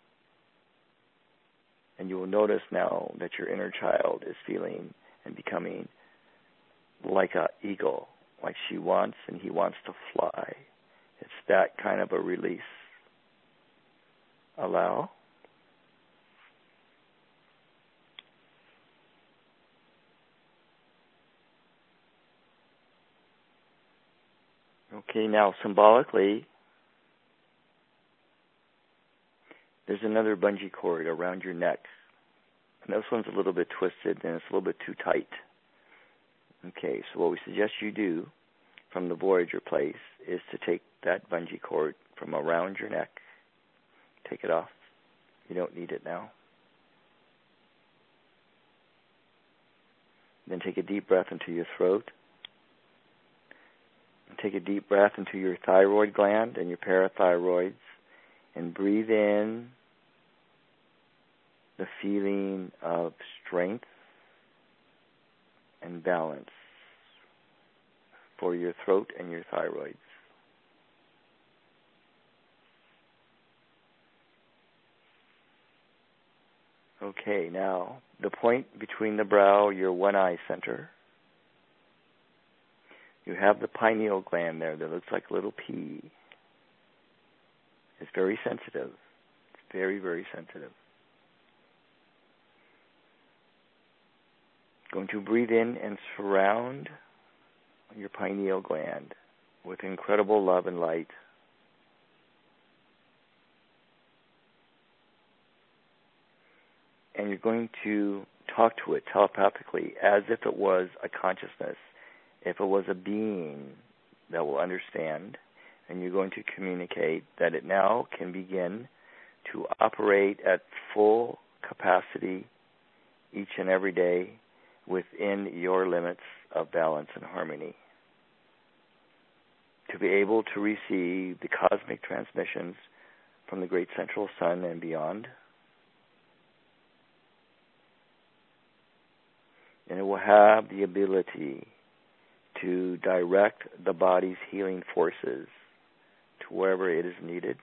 And you will notice now that your inner child is feeling and becoming like an eagle, like she wants and he wants to fly. It's that kind of a release. Allow. Okay, now symbolically, there's another bungee cord around your neck. And this one's a little bit twisted and it's a little bit too tight. Okay, so what we suggest you do from the Voyager place is to take that bungee cord from around your neck. Take it off. You don't need it now. Then take a deep breath into your throat. And take a deep breath into your thyroid gland and your parathyroids. And breathe in the feeling of strength and balance for your throat and your thyroids. Okay, now the point between the brow, your one eye center. You have the pineal gland there that looks like a little pea. It's very sensitive. It's very, very sensitive. Going to breathe in and surround your pineal gland with incredible love and light. And you're going to talk to it telepathically as if it was a consciousness, if it was a being that will understand, and you're going to communicate that it now can begin to operate at full capacity each and every day within your limits of balance and harmony. To be able to receive the cosmic transmissions from the great central sun and beyond. And it will have the ability to direct the body's healing forces to wherever it is needed.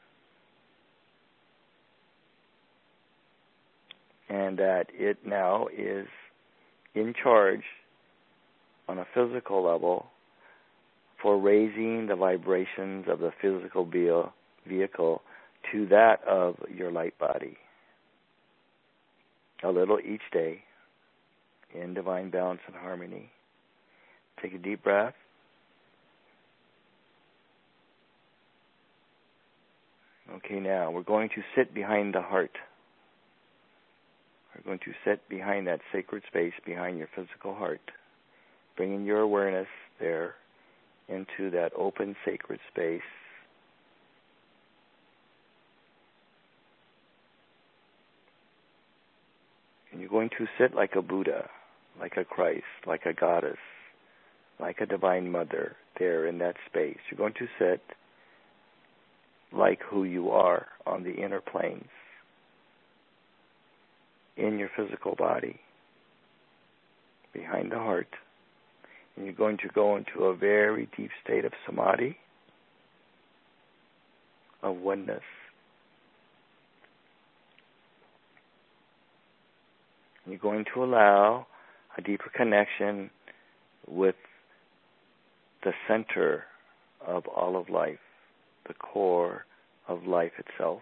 And that it now is in charge on a physical level for raising the vibrations of the physical vehicle to that of your light body. A little each day in divine balance and harmony. Take a deep breath. Okay, now we're going to sit behind the heart. We're going to sit behind that sacred space behind your physical heart, bringing your awareness there into that open sacred space. And you're going to sit like a Buddha, like a Christ, like a goddess, like a divine mother there in that space. You're going to sit like who you are on the inner planes, in your physical body, behind the heart. And you're going to go into a very deep state of samadhi, of oneness. And you're going to allow a deeper connection with the center of all of life, the core of life itself.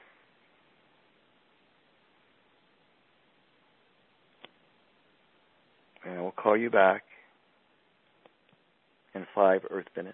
And I will call you back in five Earth minutes.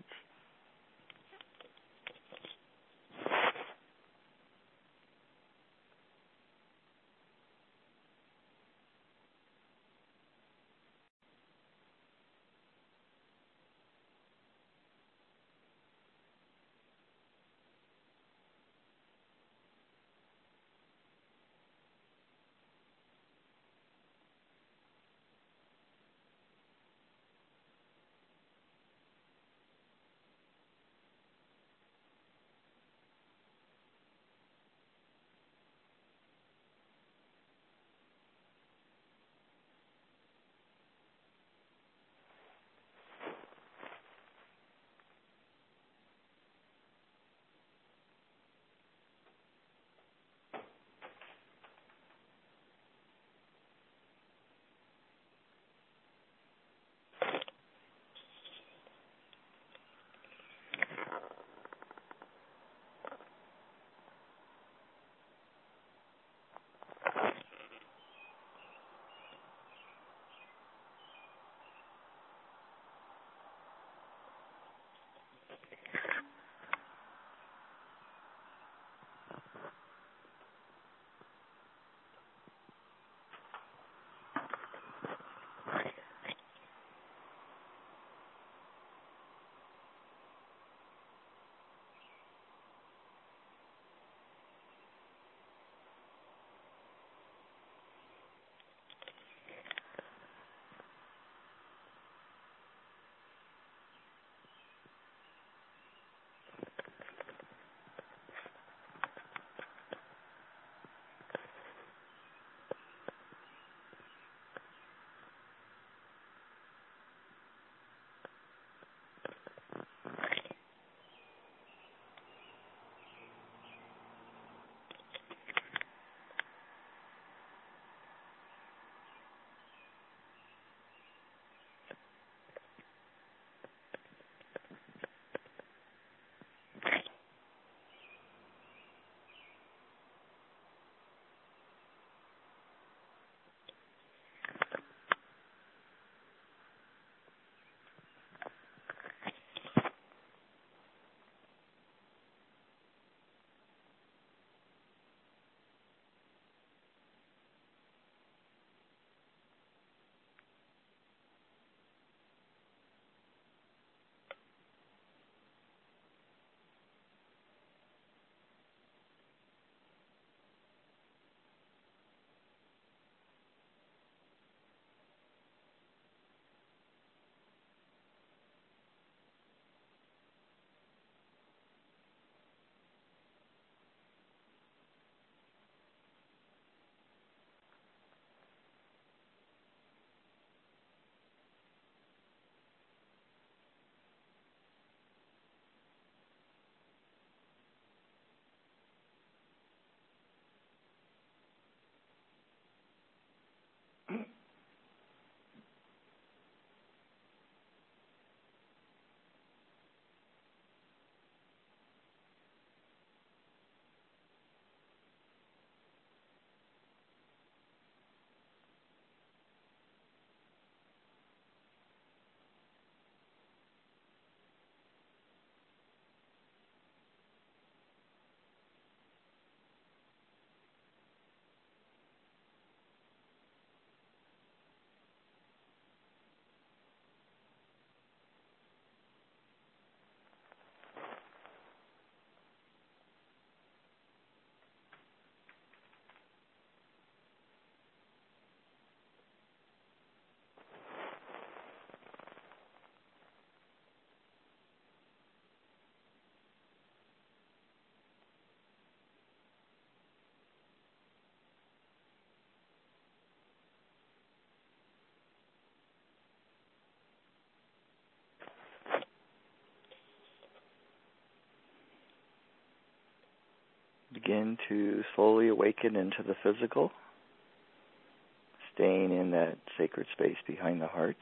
Begin to slowly awaken into the physical, staying in that sacred space behind the heart.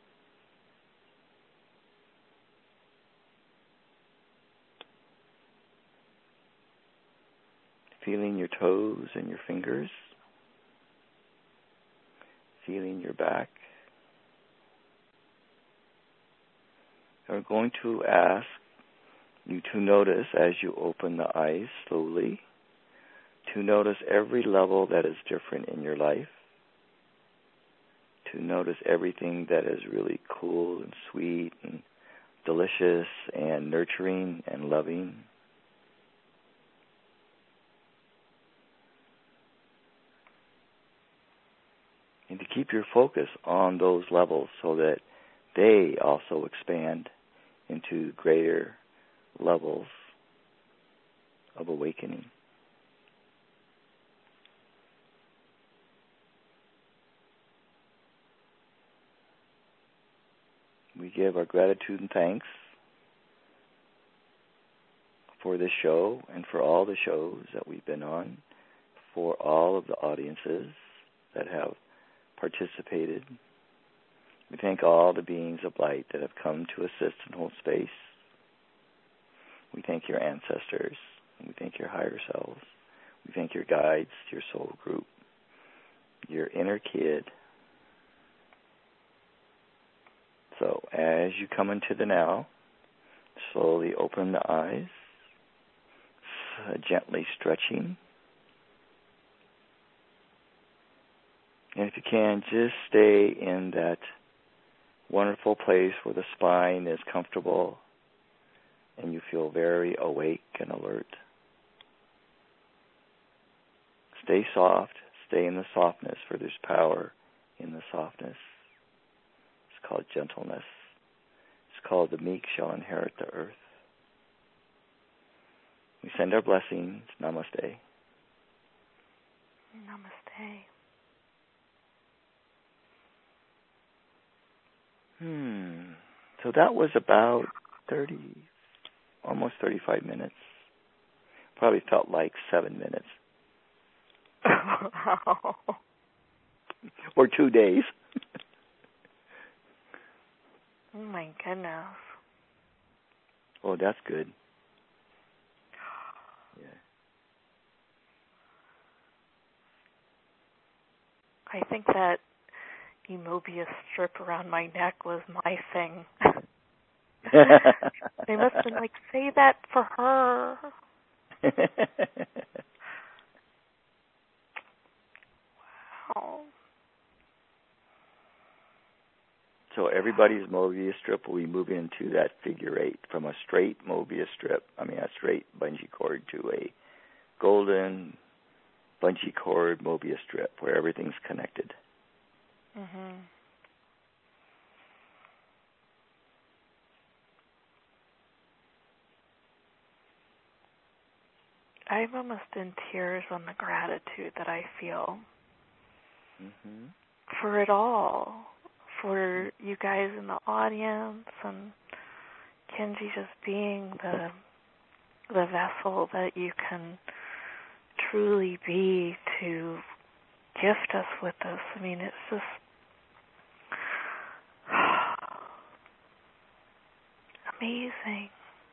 Feeling your toes and your fingers. Feeling your back. I'm going to ask you to notice as you open the eyes slowly, to notice every level that is different in your life, to notice everything that is really cool and sweet and delicious and nurturing and loving. And to keep your focus on those levels so that they also expand into greater levels of awakening. We give our gratitude and thanks for this show and for all the shows that we've been on, for all of the audiences that have participated. We thank all the beings of light that have come to assist and hold space. We thank your ancestors, and we thank your higher selves. We thank your guides, your soul group, your inner kid. So as you come into the now, slowly open the eyes, gently stretching. And if you can, just stay in that wonderful place where the spine is comfortable and you feel very awake and alert. Stay soft. Stay in the softness, for there's power in the softness. It's called gentleness. It's called the meek shall inherit the earth. We send our blessings. Namaste. Namaste. Hmm. So that was about thirty, almost thirty-five minutes. Probably felt like seven minutes. Wow. Or two days. Oh my goodness. Oh, that's good. Yeah. I think that the Mobius strip around my neck was my thing. They must have been like, say that for her. Wow. So everybody's Mobius strip will be moving into that figure eight, from a straight Mobius strip, I mean a straight bungee cord, to a golden bungee cord Mobius strip where everything's connected. Mhm. I'm almost in tears on the gratitude that I feel Mm-hmm. for it all, for you guys in the audience, and Kenji just being the the vessel that you can truly be to gift us with this. I mean, it's just amazing.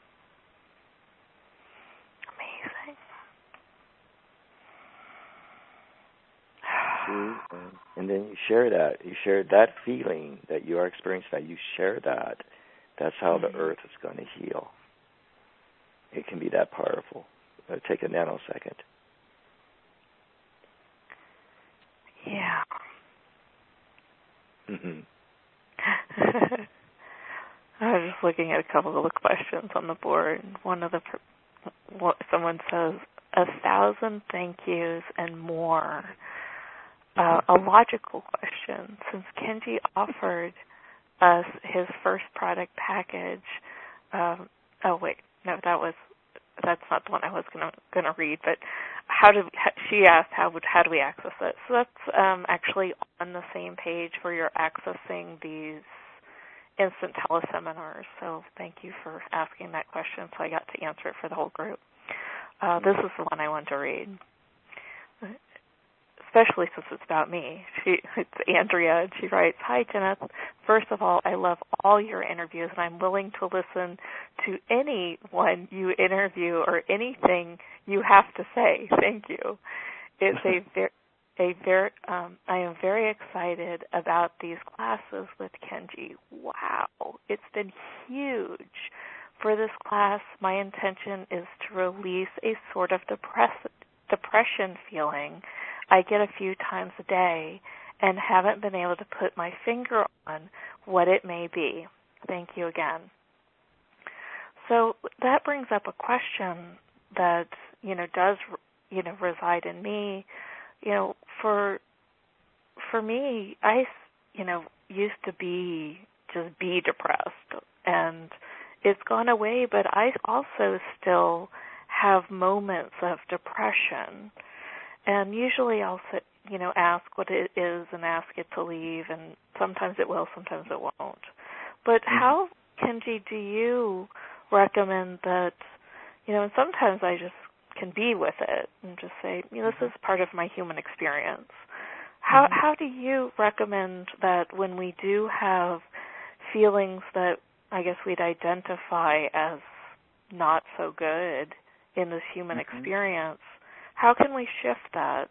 Amazing. See, and, and then you share that. You share that feeling that you are experiencing, that you share that. That's how Mm-hmm. the earth is going to heal. It can be that powerful. It'll take a nanosecond. Yeah. Mm-hmm. I was just looking at a couple of the questions on the board. One of the, what someone says, a thousand thank yous and more. Uh, a logical question. Since Kenji offered us his first product package, um, oh wait, no, that was that's not the one I was gonna gonna read. But how did she asked how would how do we access it? So that's um, actually on the same page where you're accessing these instant teleseminars. So thank you for asking that question. So I got to answer it for the whole group. Uh, this is the one I want to read, especially since it's about me. She, it's Andrea, and she writes, "Hi, Jenna. First of all, I love all your interviews, and I'm willing to listen to anyone you interview or anything you have to say. Thank you. It's a very, a very, um, I am very excited about these classes with Kenji. Wow, it's been huge. For this class, my intention is to release a sort of depress, depression feeling I get a few times a day and haven't been able to put my finger on what it may be. Thank you again." So that brings up a question that, you know, does, you know, reside in me. You know, for for me, I, you know, used to be just be depressed, and it's gone away, but I also still have moments of depression. And usually I'll sit, you know, ask what it is and ask it to leave, and sometimes it will, sometimes it won't. But mm-hmm. how, Kenji, do you recommend that, you know, and sometimes I just can be with it and just say, you know, this is part of my human experience. How mm-hmm. how do you recommend that when we do have feelings that I guess we'd identify as not so good in this human mm-hmm. experience, how can we shift that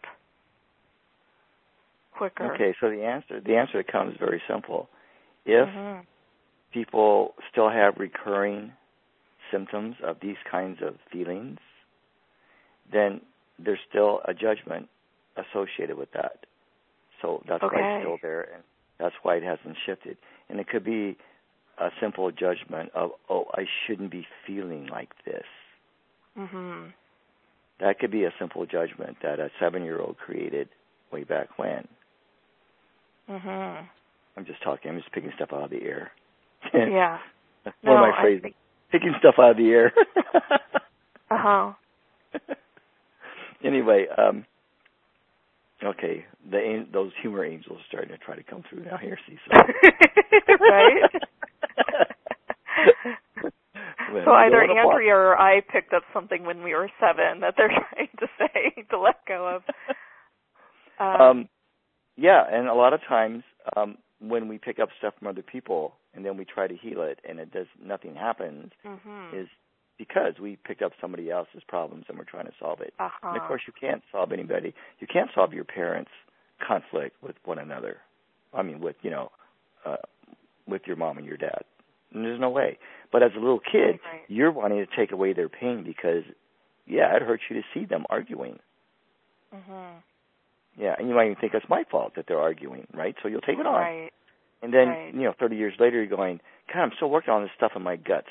quicker? Okay, so the answer the answer comes very simple. If mm-hmm. people still have recurring symptoms of these kinds of feelings, then there's still a judgment associated with that. So that's okay. why it's still there, and that's why it hasn't shifted. And it could be a simple judgment of, oh, I shouldn't be feeling like this. Mm-hmm. That could be a simple judgment that a seven-year-old created way back when. Mm-hmm. I'm just talking. I'm just picking stuff out of the air. Yeah. One no, of my phrases. Think... Picking stuff out of the air. uh-huh. Anyway, um, okay, the those humor angels are starting to try to come through now here, Cecil. Right? Well, so either Andrea or I picked up something when we were seven that they're trying to say to let go of. Um, um, yeah, and a lot of times um, when we pick up stuff from other people and then we try to heal it and it does nothing happens, mm-hmm. is because we picked up somebody else's problems and we're trying to solve it. Uh-huh. And of course, you can't solve anybody. You can't solve your parents' conflict with one another. I mean, with you know, uh, with your mom and your dad. And there's no way. But as a little kid, right. you're wanting to take away their pain because, yeah, it hurts you to see them arguing. Mm-hmm. Yeah, and you might even think it's my fault that they're arguing, right? So you'll take it on. Right. And then, right. you know, thirty years later, you're going, God, I'm still working on this stuff in my guts.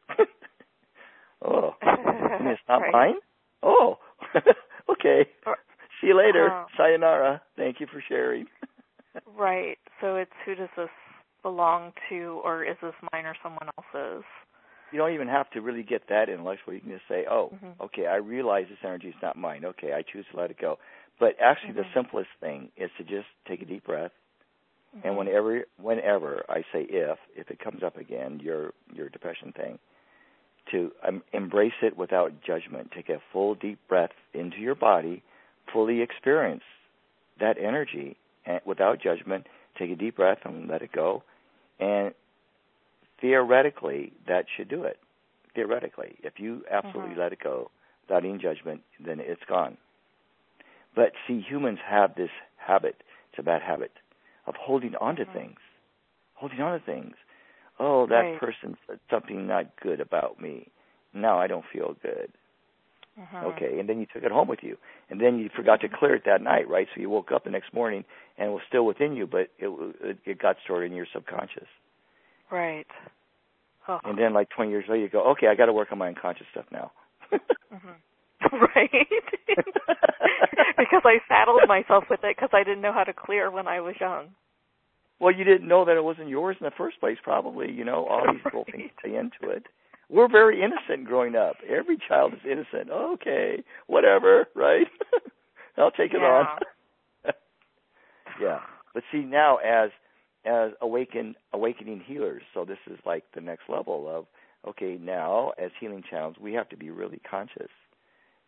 Oh, and it's not right. mine? Oh, okay. Or, see you later. uh, Sayonara. Thank you for sharing. Right. So it's who does this belong to, or is this mine or someone else's? You don't even have to really get that intellectual. You can just say, oh, mm-hmm. okay, I realize this energy is not mine. Okay, I choose to let it go. But actually mm-hmm. the simplest thing is to just take a deep breath. Mm-hmm. And whenever whenever I say if, if it comes up again, your your depression thing, to um, embrace it without judgment. Take a full deep breath into your body, fully experience that energy and without judgment. Take a deep breath and let it go. And theoretically, that should do it. Theoretically, if you absolutely mm-hmm. let it go without any judgment, then it's gone. But see, humans have this habit, it's a bad habit, of holding on to mm-hmm. things. Holding on to things. Oh, that right. person said something not good about me. Now I don't feel good. Mm-hmm. Okay, and then you took it home with you. And then you forgot to clear it that night, right? So you woke up the next morning and it was still within you, but it it got stored in your subconscious. Right. Oh. And then like twenty years later you go, okay, I got to work on my unconscious stuff now. mm-hmm. Right. Because I saddled myself with it because I didn't know how to clear when I was young. Well, you didn't know that it wasn't yours in the first place, probably. You know, all these right. little things play into it. We're very innocent growing up. Every child is innocent. Okay, whatever, right? I'll take it yeah. on. Yeah. But see, now as as awakened, awakening healers, so this is like the next level of, okay, now as healing channels, we have to be really conscious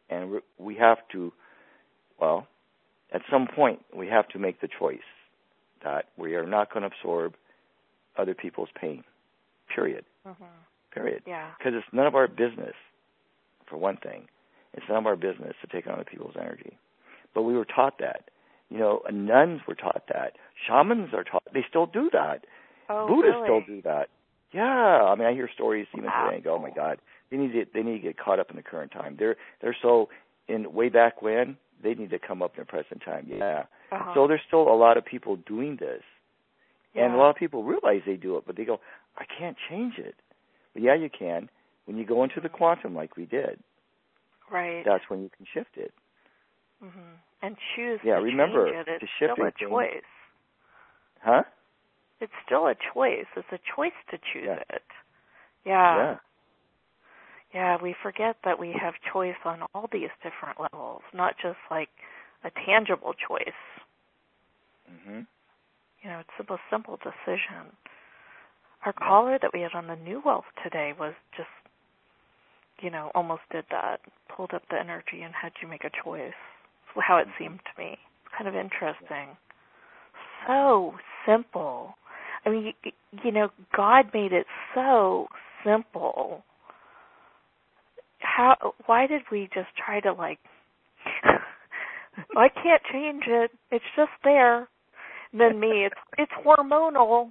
And we have to, well, at some point, we have to make the choice that we are not going to absorb other people's pain, period. Mm-hmm. Period. Yeah. Because it's none of our business, for one thing. It's none of our business to take on other people's energy. But we were taught that. You know, nuns were taught that. Shamans are taught. They still do that. Oh, Buddhists really? still do that. Yeah. I mean, I hear stories even Wow. today and go, oh, my God, they need to, they need to get caught up in the current time. They're they're so, in way back when, they need to come up in the present time. Yeah. Uh-huh. So there's still a lot of people doing this. Yeah. And a lot of people realize they do it, but they go, I can't change it. But yeah, you can. When you go into the quantum like we did, right. that's when you can shift it. Mm-hmm. And choose yeah, to remember, change it. It's to shift still a anything, choice. Huh? It's still a choice. It's a choice to choose yeah. it. Yeah. Yeah. Yeah, we forget that we have choice on all these different levels, not just like a tangible choice. Mm-hmm. You know, it's a simple decision. Our caller that we had on the New Wealth today was just, you know, almost did that, pulled up the energy and had you make a choice. That's how it seemed to me. Kind of interesting. So simple. I mean, you, you know, God made it so simple. How? Why did we just try to, like, I can't change it. It's just there. And then me, it's it's hormonal.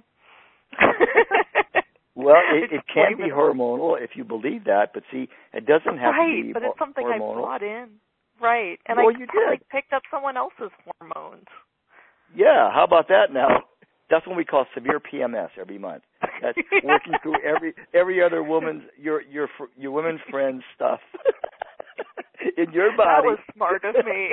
Well, it, it can be hormonal if you believe that, but see, it doesn't have right, to be but it's something hormonal. I brought in. Right, and well, I you probably did. picked up someone else's hormones. Yeah, how about that now? That's what we call severe P M S every month. That's working through every every other woman's your your your women's friend's stuff in your body. That was smart of me.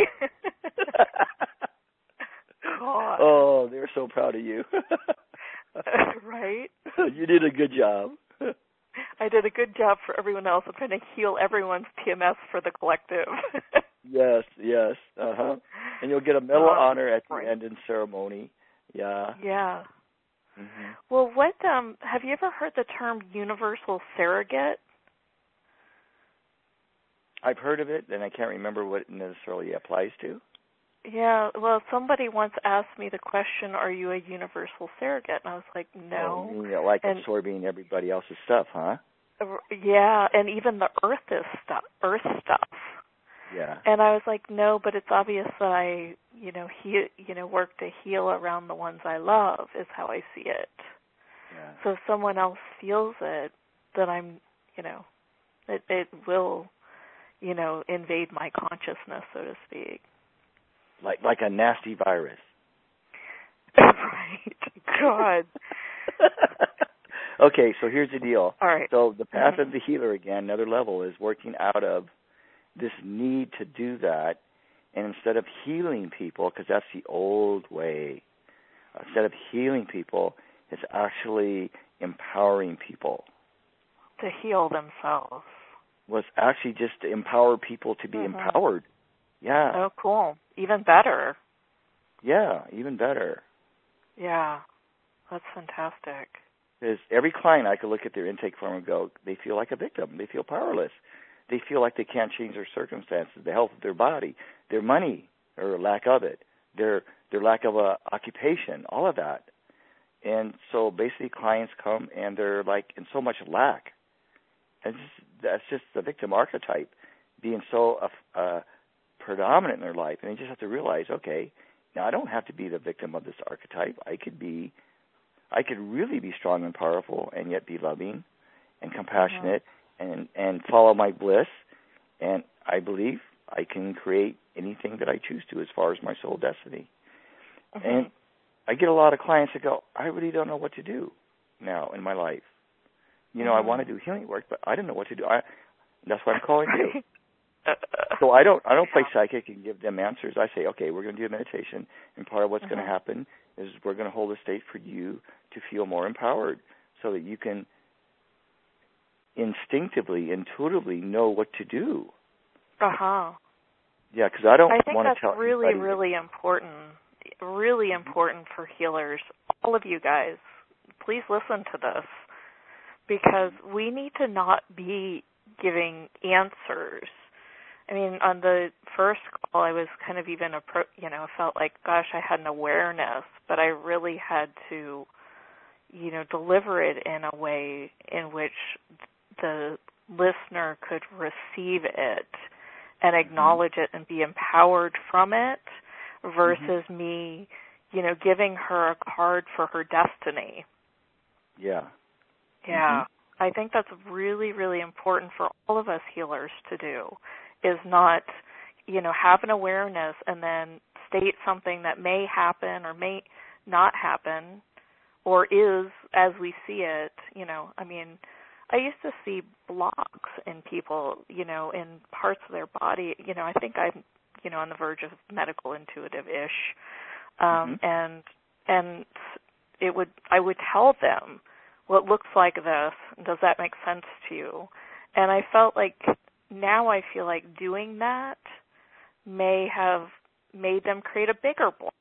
God. Oh, they're so proud of you. Right? You did a good job. I did a good job for everyone else. I'm trying to heal everyone's P M S for the collective. Yes, yes. Uh-huh. And you'll get a medal of uh, honor at the right. end in ceremony. Yeah. Yeah. Mm-hmm. Well, what um have you ever heard the term universal surrogate? I've heard of it, and I can't remember what it necessarily applies to. Yeah, well, somebody once asked me the question, are you a universal surrogate? And I was like, no. Oh, you know, like and, absorbing everybody else's stuff, huh? Yeah, and even the earth is stuff, earth stuff. Yeah. And I was like, no, but it's obvious that I, you know, he, you know, work to heal around the ones I love is how I see it. Yeah. So if someone else feels it, then I'm, you know, it, it will, you know, invade my consciousness, so to speak. Like like a nasty virus. Right. God. Okay, so here's the deal. All right. So the path mm-hmm. of the healer, again, another level, is working out of this need to do that. And instead of healing people, because that's the old way, instead of healing people, it's actually empowering people. To heal themselves. Was actually just to empower people to be mm-hmm. empowered. Yeah. Oh, cool. Even better. Yeah, even better. Yeah. That's fantastic. Because every client, I could look at their intake form and go, they feel like a victim. They feel powerless. They feel like they can't change their circumstances, the health of their body, their money, or lack of it, their their lack of a occupation, all of that. And so basically clients come and they're like in so much lack. And just, that's just the victim archetype being so uh, uh, predominant in their life. And they just have to realize, okay, now I don't have to be the victim of this archetype. I could be, I could really be strong and powerful and yet be loving and compassionate mm-hmm. and, and follow my bliss. And I believe I can create anything that I choose to as far as my soul destiny. Mm-hmm. And I get a lot of clients that go, I really don't know what to do now in my life. You know, mm-hmm. I want to do healing work, but I don't know what to do. I, that's why I'm calling you. So I don't I don't play psychic and give them answers. I say, okay, we're going to do a meditation, and part of what's mm-hmm. going to happen is we're going to hold a state for you to feel more empowered so that you can instinctively, intuitively know what to do. Uh-huh. Yeah, because I don't I think want that's to tell really, anybody. really important, really important for healers. All of you guys, please listen to this, because we need to not be giving answers I mean, on the first call, I was kind of even, appro- you know, felt like, gosh, I had an awareness, but I really had to, you know, deliver it in a way in which the listener could receive it and acknowledge mm-hmm. it and be empowered from it versus mm-hmm. me, you know, giving her a card for her destiny. Yeah. Yeah. Mm-hmm. I think that's really, really important for all of us healers to do, is not, you know, have an awareness and then state something that may happen or may not happen or is as we see it. You know, I mean, I used to see blocks in people, you know, in parts of their body. You know, I think I'm, you know, on the verge of medical intuitive-ish. Um, mm-hmm. and and it would I would tell them, well, it looks like this. Does that make sense to you? And I felt like now I feel like doing that may have made them create a bigger block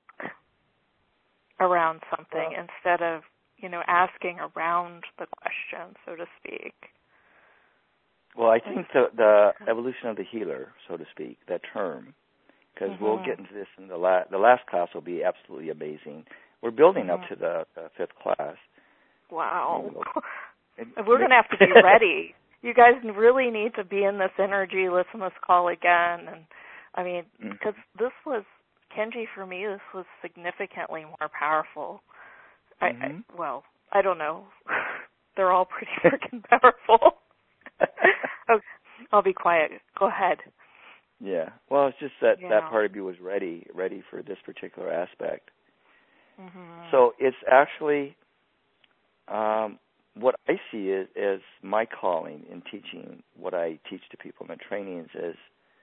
around something well, instead of, you know, asking around the question, so to speak. Well, I think the, the evolution of the healer, so to speak, that term, because mm-hmm. we'll get into this in the, la- the last class will be absolutely amazing. We're building mm-hmm. up to the, the fifth class. Wow. And we're going to have to be ready. You guys really need to be in this energy, listen to this call again. And I mean, because mm-hmm. this was, Kenji, for me, this was significantly more powerful. Mm-hmm. I, I, well, I don't know. They're all pretty freaking powerful. Okay, I'll be quiet. Go ahead. Yeah. Well, it's just that yeah. that part of you was ready, ready for this particular aspect. Mm-hmm. So it's actually, um, what I see is, is my calling in teaching, what I teach to people in the trainings is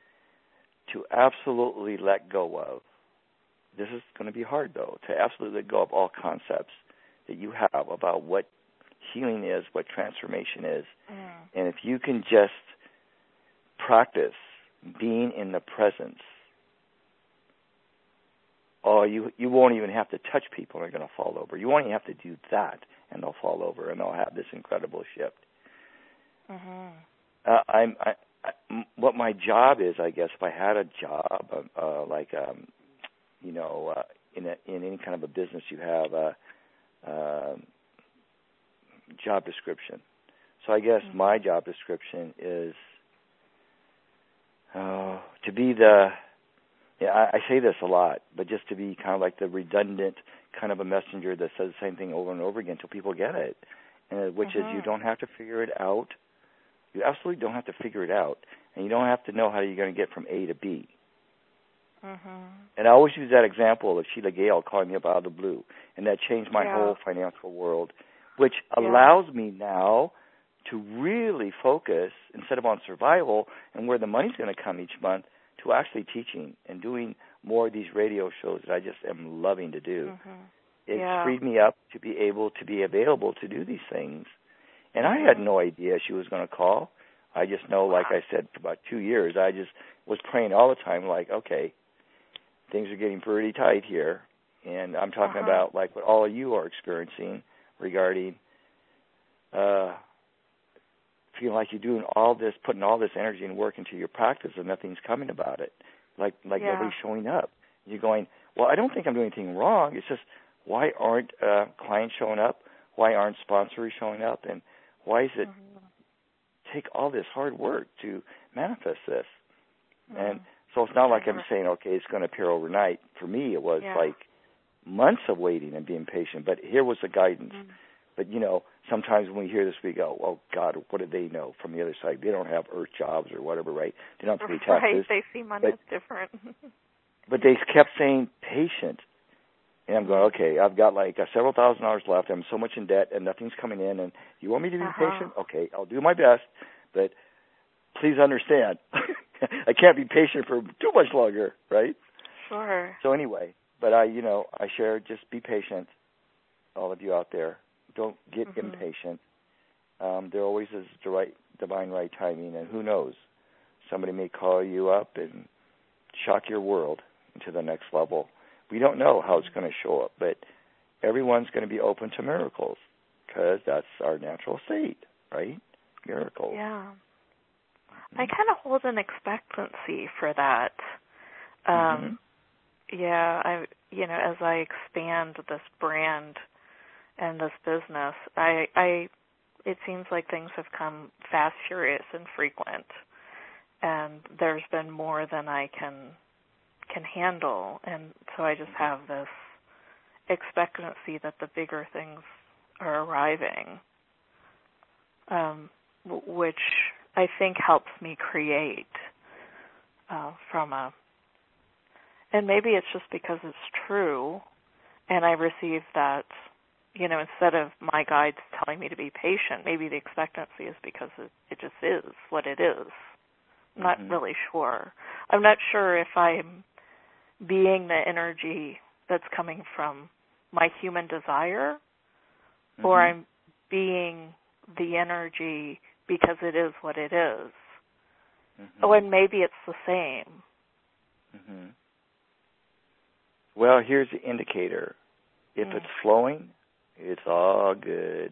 to absolutely let go of. This is going to be hard, though, to absolutely let go of all concepts that you have about what healing is, what transformation is. Mm. And if you can just practice being in the presence, oh, you you won't even have to touch people and they're going to fall over. You won't even have to do that, and they'll fall over, and they'll have this incredible shift. Mm-hmm. Uh, I'm, I, I, what my job is, I guess, if I had a job, uh, uh, like, um, you know, uh, in a, in any kind of a business, you have a uh, job description. So I guess mm-hmm. my job description is uh, to be the, yeah, I, I say this a lot, but just to be kind of like the redundant kind of a messenger that says the same thing over and over again until people get it, and which mm-hmm. is you don't have to figure it out. You absolutely don't have to figure it out, and you don't have to know how you're going to get from A to B. Mm-hmm. And I always use that example of Sheila Gale calling me up out of the blue, and that changed my yeah. whole financial world, which yeah. allows me now to really focus, instead of on survival and where the money's going to come each month, to actually teaching and doing more of these radio shows that I just am loving to do. Mm-hmm. It's yeah. freed me up to be able to be available to do these things. And mm-hmm. I had no idea she was going to call. I just know, like I said, for about two years, I just was praying all the time, like, okay, things are getting pretty tight here. And I'm talking uh-huh. about, like, what all of you are experiencing regarding uh, feeling like you're doing all this, putting all this energy and work into your practice and nothing's coming about it, like like yeah. nobody's showing up. You're going, well, I don't think I'm doing anything wrong. It's just, why aren't uh, clients showing up? Why aren't sponsors showing up? And why does it mm-hmm. take all this hard work to manifest this? Mm-hmm. And so it's not like I'm saying, okay, it's going to appear overnight. For me, it was yeah. like months of waiting and being patient. But here was the guidance. Mm-hmm. But, you know, sometimes when we hear this, we go, oh, God, what do they know from the other side? They don't have earth jobs or whatever, right? They don't have to pay taxes. Right, they see money as different. But they kept saying patient. And I'm going, okay, I've got like uh, several thousand dollars left. I'm so much in debt and nothing's coming in. And you want me to be uh-huh. patient? Okay, I'll do my best. But please understand, I can't be patient for too much longer, right? Sure. So anyway, but I, you know, I share, just be patient, all of you out there. Don't get mm-hmm. impatient. Um, there always is the right, divine right timing, and who knows, somebody may call you up and shock your world into the next level. We don't know how it's going to show up, but everyone's going to be open to miracles because that's our natural state, right? Miracles. Yeah. I kind of hold an expectancy for that. Um, mm-hmm. Yeah, I you know, as I expand this brand and this business, I, I it seems like things have come fast, furious, and frequent, and there's been more than I can can handle, and so I just have this expectancy that the bigger things are arriving, um, w- which I think helps me create uh, from a, and maybe it's just because it's true, and I receive that, you know, instead of my guides telling me to be patient, maybe the expectancy is because it, it just is what it is. I'm not mm-hmm. really sure. I'm not sure if I'm being the energy that's coming from my human desire, mm-hmm. or I'm being the energy because it is what it is. Mm-hmm. Oh, and maybe it's the same. Mm-hmm. Well, here's the indicator. If mm. it's flowing, it's all good.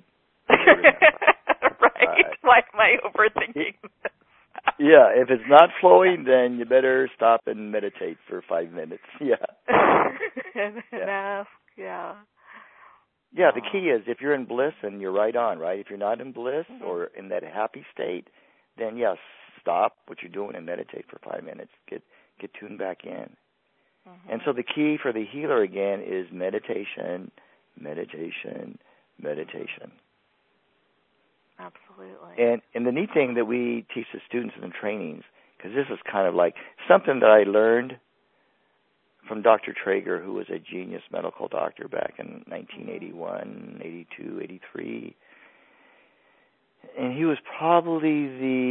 Right? Why am I overthinking this? Yeah, if it's not flowing, then you better stop and meditate for five minutes. Yeah. and, and yeah. ask, yeah. Yeah, the key is if you're in bliss, and you're right on, right? If you're not in bliss mm-hmm. or in that happy state, then yes, stop what you're doing and meditate for five minutes. Get get tuned back in. Mm-hmm. And so the key for the healer, again, is meditation, meditation, meditation. Absolutely. And and the neat thing that we teach the students in the trainings, because this is kind of like something that I learned from Doctor Traeger, who was a genius medical doctor back in nineteen eighty-one, eighty-two, eighty-three. And he was probably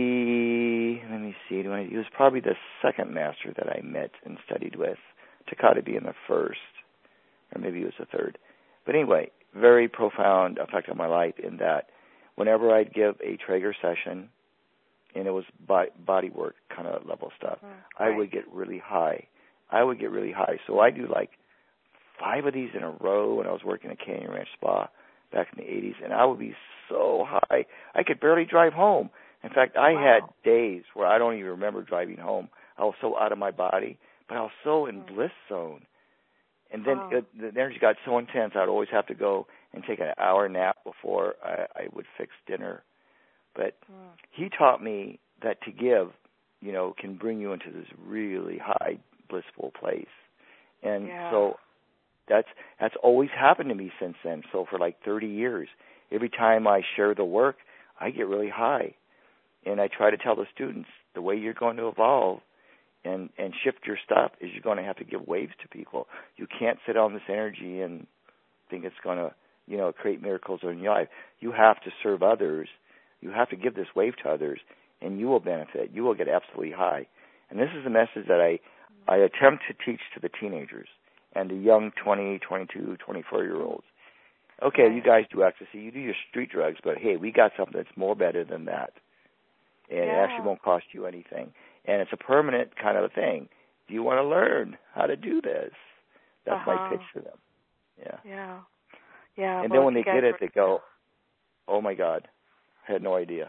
the, let me see, he was probably the second master that I met and studied with. Takata being the first, or maybe he was the third. But anyway, very profound effect on my life in that whenever I'd give a Traeger session, and it was body work kind of level stuff, mm, right. I would get really high. I would get really high. So I do like five of these in a row when I was working at Canyon Ranch Spa back in the eighties, and I would be so high I could barely drive home. In fact, I wow. had days where I don't even remember driving home. I was so out of my body, but I was so in mm. bliss zone. And then oh. it, the energy got so intense, I'd always have to go and take an hour nap before I, I would fix dinner. But mm. he taught me that to give, you know, can bring you into this really high, blissful place. And yeah. so that's that's always happened to me since then. So for like thirty years, every time I share the work, I get really high. And I try to tell the students, the way you're going to evolve and, and shift your stuff is you're going to have to give waves to people. You can't sit on this energy and think it's going to, you know, create miracles in your life. You have to serve others. You have to give this wave to others, and you will benefit. You will get absolutely high. And this is the message that I, I attempt to teach to the teenagers and the young twenty, twenty-two, twenty-four-year-olds. Okay, you guys do ecstasy. You do your street drugs, but, hey, we got something that's more better than that. And yeah. it actually won't cost you anything. And it's a permanent kind of a thing. Do you want to learn how to do this? That's uh-huh. my pitch to them. Yeah. Yeah. Yeah. And then when they get it, they go, oh, my God, I had no idea.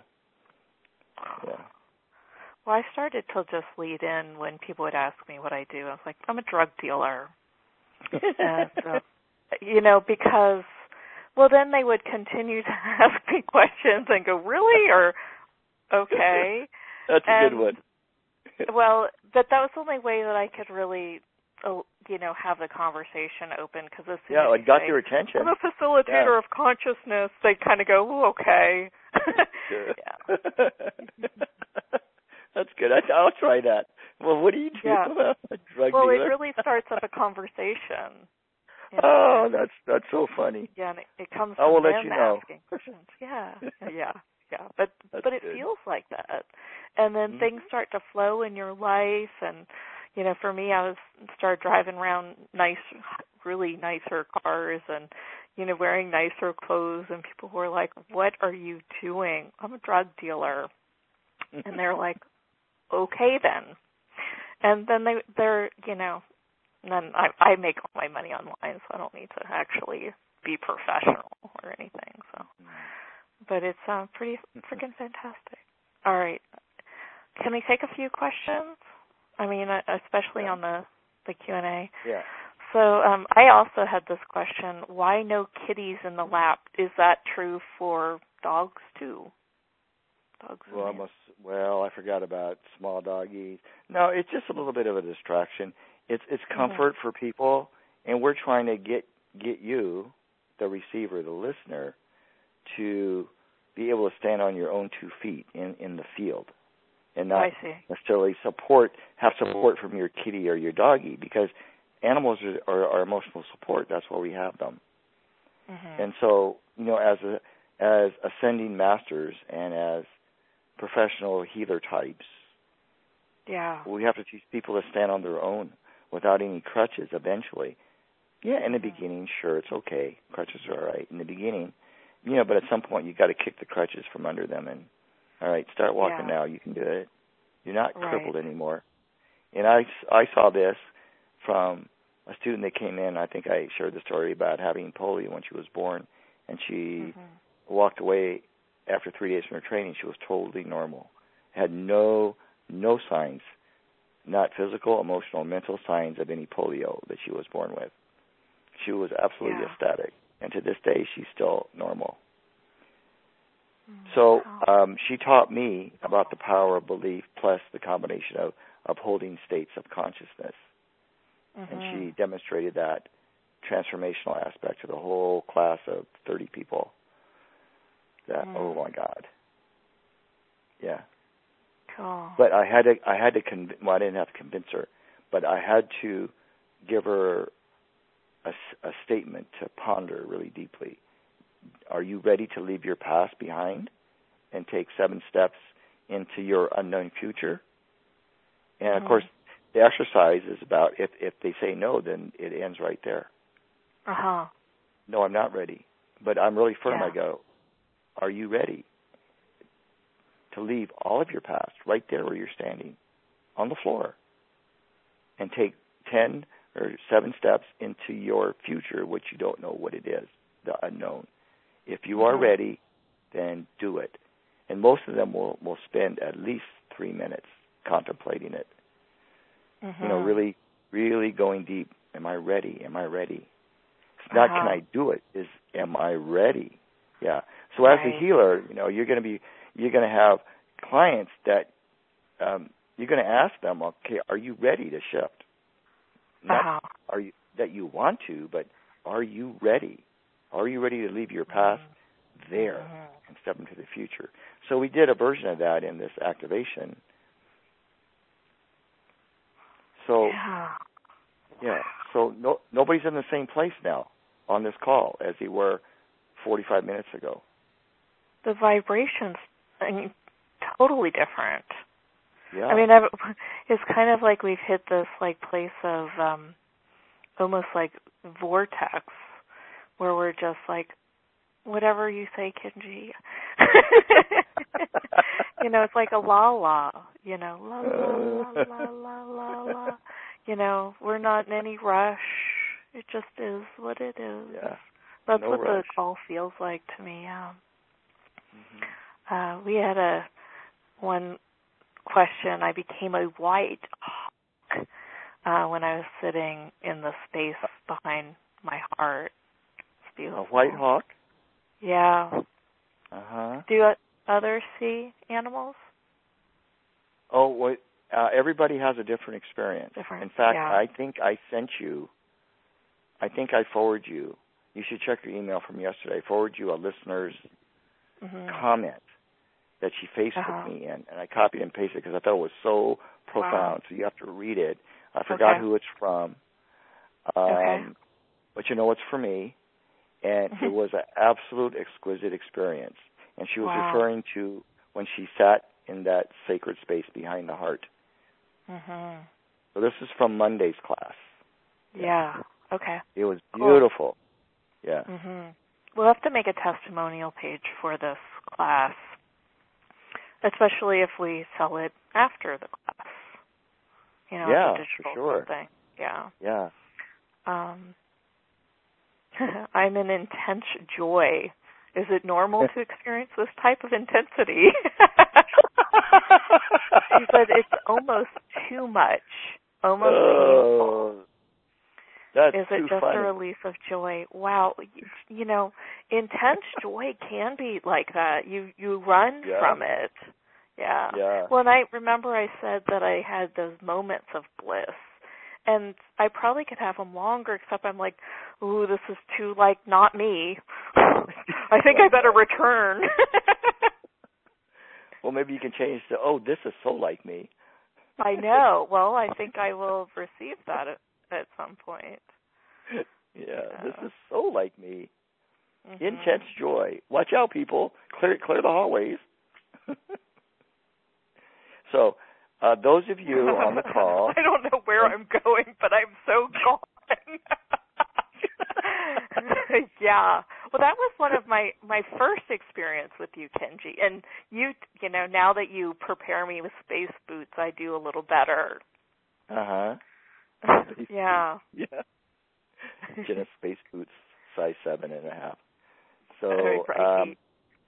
Yeah. Well, I started to just lead in when people would ask me what I do. I was like, I'm a drug dealer. and, uh, you know, because, well, then they would continue to ask me questions and go, really? Or, okay. That's a and, good one. Well, but that was the only way that I could really, uh, you know, have the conversation open. Because as soon yeah, as it got say, their attention. I'm a facilitator yeah. of consciousness, they'd kind of go, oh, okay. yeah. That's good. I, I'll try that. Well, what do you do? Yeah. A drug well, dealer? it really starts up a conversation. You know? Oh, that's that's so funny. Yeah, and it, it comes I from will them let you know. asking questions. Yeah, yeah, yeah. But that's but it good. feels like that, and then mm-hmm. things start to flow in your life. And you know, for me, I was started driving around nice, really nicer cars, and you know, wearing nicer clothes, and people were like, "What are you doing?" I'm a drug dealer, and they're like, "Okay, then." And then they they're you know. And then I, I make all my money online, so I don't need to actually be professional or anything. So, but it's uh, pretty freaking fantastic. All right. can we take a few questions? I mean, especially yeah. on the, the Q and A. Yeah. So um, I also had this question, why no kitties in the lap? Is that true for dogs, too? Dogs well, I must, well, I forgot about small doggies. No, it's just a little bit of a distraction. It's it's comfort mm-hmm. for people, and we're trying to get, get you, the receiver, the listener, to be able to stand on your own two feet in, in the field and not necessarily support, have support from your kitty or your doggie, because animals are, are, are emotional support. That's why we have them. Mm-hmm. And so, you know, as a, as ascending masters and as professional healer types, yeah, we have to teach people to stand on their own without any crutches eventually. Yeah, in the mm-hmm. beginning, sure, it's okay. Crutches are all right in the beginning. You know, but at some point you got to kick the crutches from under them and, all right, start walking yeah. now. You can do it. You're not right. crippled anymore. And I, I saw this from a student that came in. I think I shared the story about having polio when she was born, and she mm-hmm. walked away after three days from her training. She was totally normal, had no no signs, not physical, emotional, mental signs of any polio that she was born with. She was absolutely yeah. ecstatic, and to this day she's still normal. So um, she taught me about the power of belief plus the combination of upholding states of consciousness. Mm-hmm. And she demonstrated that transformational aspect to the whole class of thirty people. That, mm. oh, my God. Yeah. Cool. But I had to, I had to convince, well, I didn't have to convince her, but I had to give her a, a statement to ponder really deeply. Are you ready to leave your past behind and take seven steps into your unknown future? And, mm-hmm. of course, the exercise is about if, if they say no, then it ends right there. Uh-huh. No, I'm not ready. But I'm really firm. Yeah. I go, are you ready to leave all of your past right there where you're standing on the floor and take ten or seven steps into your future, which you don't know what it is, the unknown? If you are ready, then do it. And most of them will, will spend at least three minutes contemplating it. Mm-hmm. You know, really, really going deep. Am I ready? Am I ready? It's not uh-huh. can I do it, is am I ready? Yeah. So right. as a healer, you know, you're going to be, you're going to have clients that um, you're going to ask them, okay, are you ready to shift? Not uh-huh. are you that you want to, but are you ready? Are you ready to leave your past mm-hmm. there mm-hmm. and step into the future? So we did a version of that in this activation. So, yeah. yeah. So no, nobody's in the same place now on this call as they were forty-five minutes ago. The vibrations, I mean, totally different. Yeah. I mean, I've, it's kind of like we've hit this like place of um, almost like vortex, where we're just like, whatever you say, Kenji. You know, it's like a la la, you know, la la la la la la la. You know, we're not in any rush. It just is what it is. Yeah. That's no what rush. the call feels like to me. Yeah. Mm-hmm. Uh, we had a one question. I became a white hawk uh, when I was sitting in the space behind my heart. It's beautiful. A white hawk? Yeah. Uh-huh. Do others see animals? Oh, well, uh, everybody has a different experience. Different. In fact, yeah. I think I sent you, I think I forwarded you, you should check your email from yesterday, I forwarded you a listener's mm-hmm. comment that she Facebooked uh-huh. me in, and I copied and pasted because I thought it was so profound, wow. so you have to read it. I forgot okay. who it's from, um, okay. but you know it's for me, and it was an absolute exquisite experience. And she was wow. referring to when she sat in that sacred space behind the heart. Mm-hmm. So this is from Monday's class. Yeah. yeah. Okay. It was beautiful. Cool. Yeah. Mm-hmm. We'll have to make a testimonial page for this class, especially if we sell it after the class. You know, yeah, as a digital for sure. thing. Yeah. Yeah. Um, I'm in intense joy. Is it normal to experience this type of intensity? but it's almost too much, almost oh, painful. That's Is it too just funny. a release of joy? Wow, you, you know, intense joy can be like that. You you run yeah. from it. Yeah. Yeah. Well, and I remember I said that I had those moments of bliss, and I probably could have them longer, except I'm like, ooh, this is too, like, not me. I think I better return. Well, maybe you can change to, oh, this is so like me. I know. Well, I think I will receive that at, at some point. Yeah, yeah. This is so like me. Mm-hmm. Intense joy. Watch out, people. Clear clear the hallways. So, uh, those of you on the call. I don't know where I'm going, but I'm so gone. Yeah. Well, that was one of my, my first experience with you, Kenji. And you, you know, now that you prepare me with space boots, I do a little better. Uh-huh. Yeah. Yeah. Jenna's space boots, size seven and a half. So, um,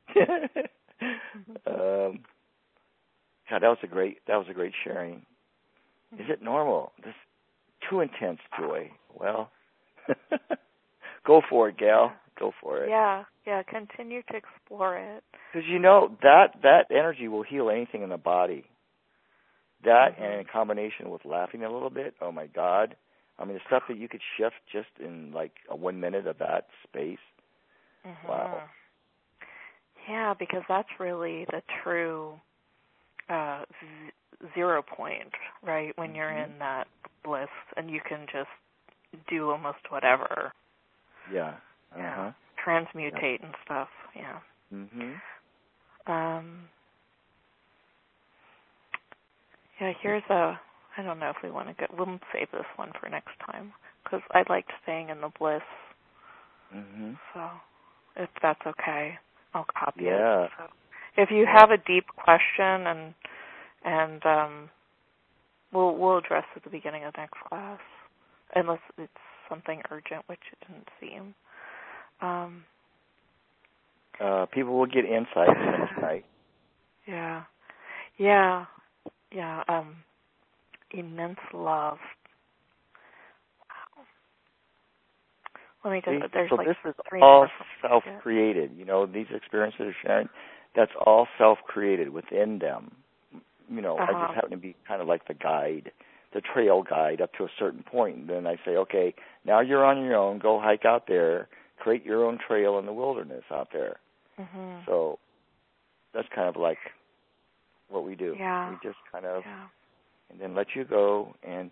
um, God, that was a great, that was a great sharing. Is it normal? This too intense joy. Well, go for it, gal. Go for it. Yeah, yeah. Continue to explore it. Because you know that that energy will heal anything in the body. That mm-hmm. and in combination with laughing a little bit. Oh my God! I mean, the stuff that you could shift just in like a one minute of that space. Mm-hmm. Wow. Yeah, because that's really the true uh, z- zero point, right? When you're mm-hmm. in that bliss, and you can just do almost whatever. Yeah. Uh-huh. Yeah. Transmutate yeah. and stuff. Yeah. Mhm. Um. Yeah. Here's a. I don't know if we want to get. We'll save this one for next time because I liked staying in the bliss. Mhm. So, if that's okay, I'll copy yeah. it. So, if you have a deep question and and um, we'll we'll address it at the beginning of next class, unless it's something urgent, which it didn't seem. Um, uh, people will get insight next night. Yeah, yeah, yeah. Um, immense love. Wow. Let me just. There's so like this is three all more self-created. You know, these experiences you're sharing, that's all self-created within them. You know, uh-huh. I just happen to be kind of like the guide, the trail guide up to a certain point. And then I say, okay, now you're on your own. Go hike out there. Create your own trail in the wilderness out there. Mm-hmm. So that's kind of like what we do. Yeah. We just kind of, yeah. and then let you go. And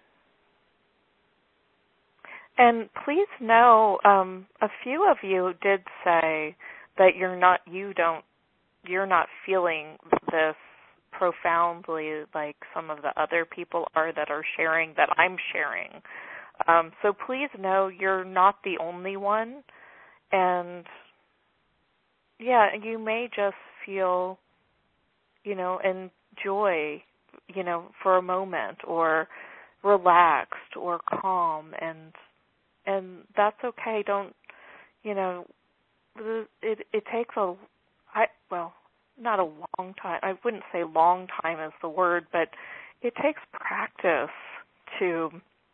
and please know, um, a few of you did say that you're not, you don't, you're not feeling this profoundly like some of the other people are that are sharing that I'm sharing. Um, so please know you're not the only one. And, yeah, you may just feel, you know, enjoy, you know, for a moment or relaxed or calm. And and that's okay. Don't, you know, it it takes a, I well, not a long time. I wouldn't say long time is the word, but it takes practice to,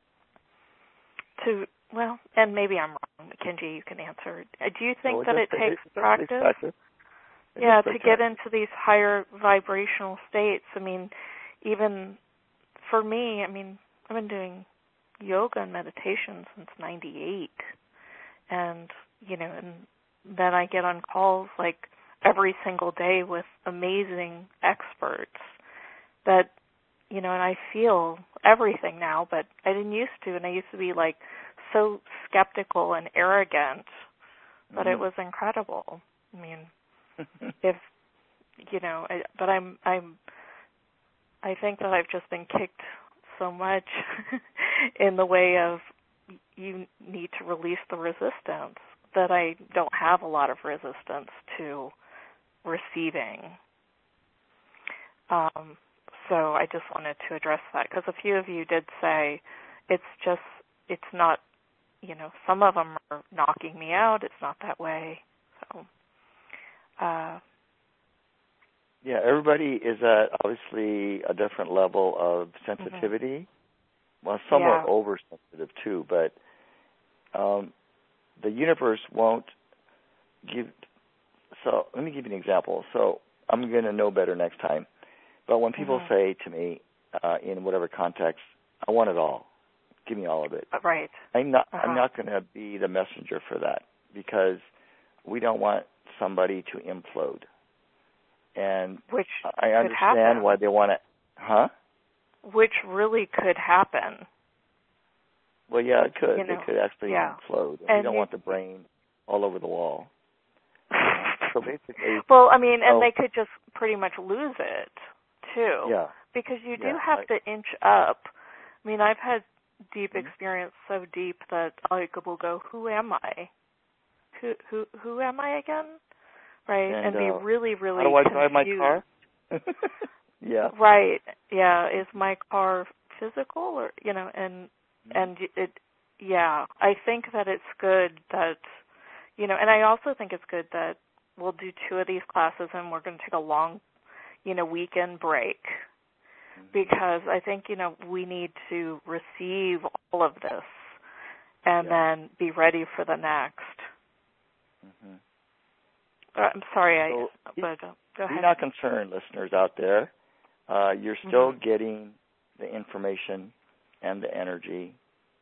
to well, and maybe I'm wrong. Kenji, you can answer. Do you think so that it, it takes it, practice? It practice. It yeah, to practice. get into these higher vibrational states. I mean, even for me, I mean, I've been doing yoga and meditation since ninety-eight. And, you know, and then I get on calls like every single day with amazing experts that, you know, and I feel everything now, but I didn't used to, and I used to be like so skeptical and arrogant, but mm. it was incredible. I mean, if, you know, I, but I'm, I'm, I think that I've just been kicked so much in the way of you need to release the resistance that I don't have a lot of resistance to receiving. Um, so I just wanted to address that because a few of you did say it's just, it's not, you know, some of them are knocking me out. It's not that way. So, uh, Yeah, everybody is at obviously a different level of sensitivity. Mm-hmm. Well, some yeah. are oversensitive too, but um, the universe won't give. So let me give you an example. So I'm going to know better next time. But when people mm-hmm. say to me uh, in whatever context, I want it all. Give me all of it. Right. I'm not. Uh-huh. I'm not going to be the messenger for that because we don't want somebody to implode. And which I understand happen. why they want to, huh? Which really could happen. Well, yeah, it could. You know, it could actually yeah. implode. And and we don't it, want the brain all over the wall. So basically, well, I mean, and oh, they could just pretty much lose it too. Yeah. Because you do yeah, have I, to inch up. I mean, I've had deep mm-hmm. experience, so deep that I will go, "Who am I? Who who who am I again?" Right, and, and be uh, really, really how do I confused. drive my car? yeah. Right. Yeah. Is my car physical, or you know, and mm-hmm. and it. Yeah, I think that it's good that, you know, and I also think it's good that we'll do two of these classes and we're going to take a long, you know, weekend break mm-hmm. because I think, you know, we need to receive all of this and yeah. then be ready for the next. Mm-hmm. Uh, I'm sorry, so I, but uh, go ahead. Be not concerned, listeners out there. Uh, you're still mm-hmm. getting the information and the energy.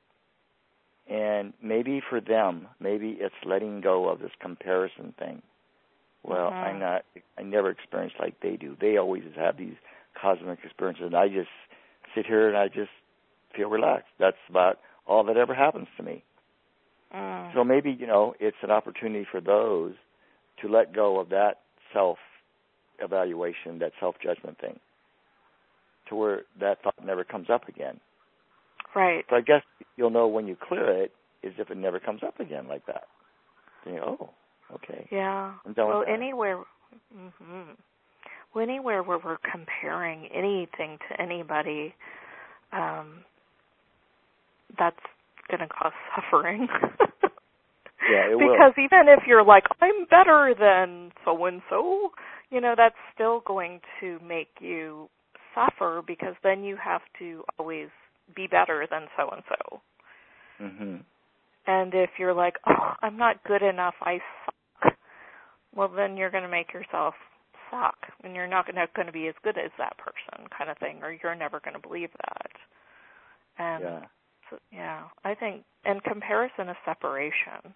And maybe for them, maybe it's letting go of this comparison thing. Well, mm-hmm. I'm not, I never experienced like they do. They always have these cosmic experiences, and I just sit here and I just feel relaxed. That's about all that ever happens to me. Mm. So maybe, you know, it's an opportunity for those to let go of that self-evaluation, that self-judgment thing, to where that thought never comes up again. Right. So I guess you'll know when you clear it is if it never comes up again like that. Then you go, oh, okay. Yeah. I'm done well, with that. anywhere, mm-hmm. well, anywhere where we're comparing anything to anybody, um, that's going to cause suffering. Yeah, it because will. even if you're like, I'm better than so-and-so, you know, that's still going to make you suffer because then you have to always be better than so-and-so. Mm-hmm. And if you're like, oh, I'm not good enough, I suck, well, then you're going to make yourself suck, and you're not going to be as good as that person kind of thing, or you're never going to believe that. And yeah. So, yeah, I think, and comparison is separation.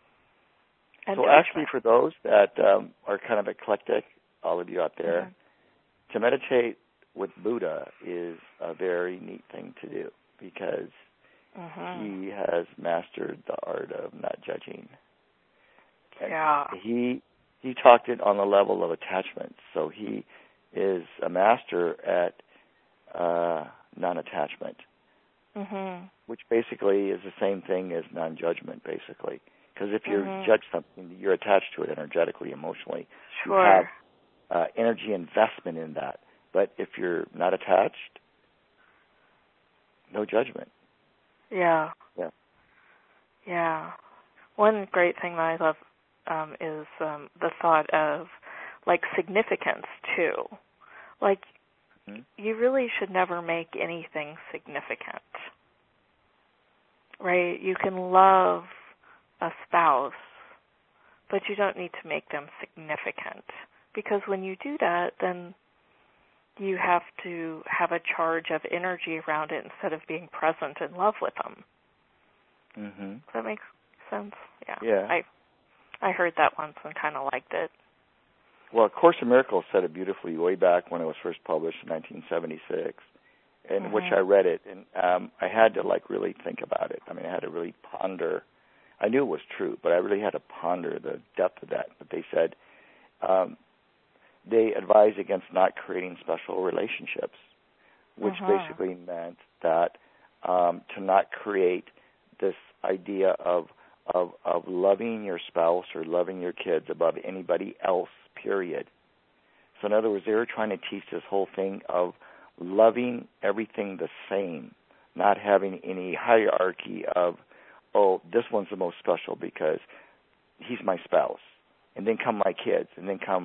And so judgment. Actually for those that um, are kind of eclectic, all of you out there, mm-hmm. to meditate with Buddha is a very neat thing to do because mm-hmm. he has mastered the art of not judging. And yeah. He he talked it on the level of attachment. So he is a master at uh, non-attachment, mm-hmm. which basically is the same thing as non-judgment, basically. Because if you mm-hmm. judge something, you're attached to it energetically, emotionally. Sure. You have uh, energy investment in that. But if you're not attached, no judgment. Yeah. Yeah. Yeah. One great thing that I love um, is um, the thought of, like, significance, too. Like, mm-hmm. you really should never make anything significant. Right? You can love a spouse, but you don't need to make them significant. Because when you do that, then you have to have a charge of energy around it instead of being present in love with them. Mm-hmm. Does that make sense? Yeah. Yeah. I I heard that once and kind of liked it. Well, A Course in Miracles said it beautifully way back when it was first published in nineteen seventy-six, in mm-hmm. which I read it, and um, I had to, like, really think about it. I mean, I had to really ponder. I knew it was true, but I really had to ponder the depth of that. But they said um, they advise against not creating special relationships, which uh-huh. basically meant that um, to not create this idea of, of of loving your spouse or loving your kids above anybody else, period. So in other words, they were trying to teach this whole thing of loving everything the same, not having any hierarchy of, oh, this one's the most special because he's my spouse, and then come my kids, and then come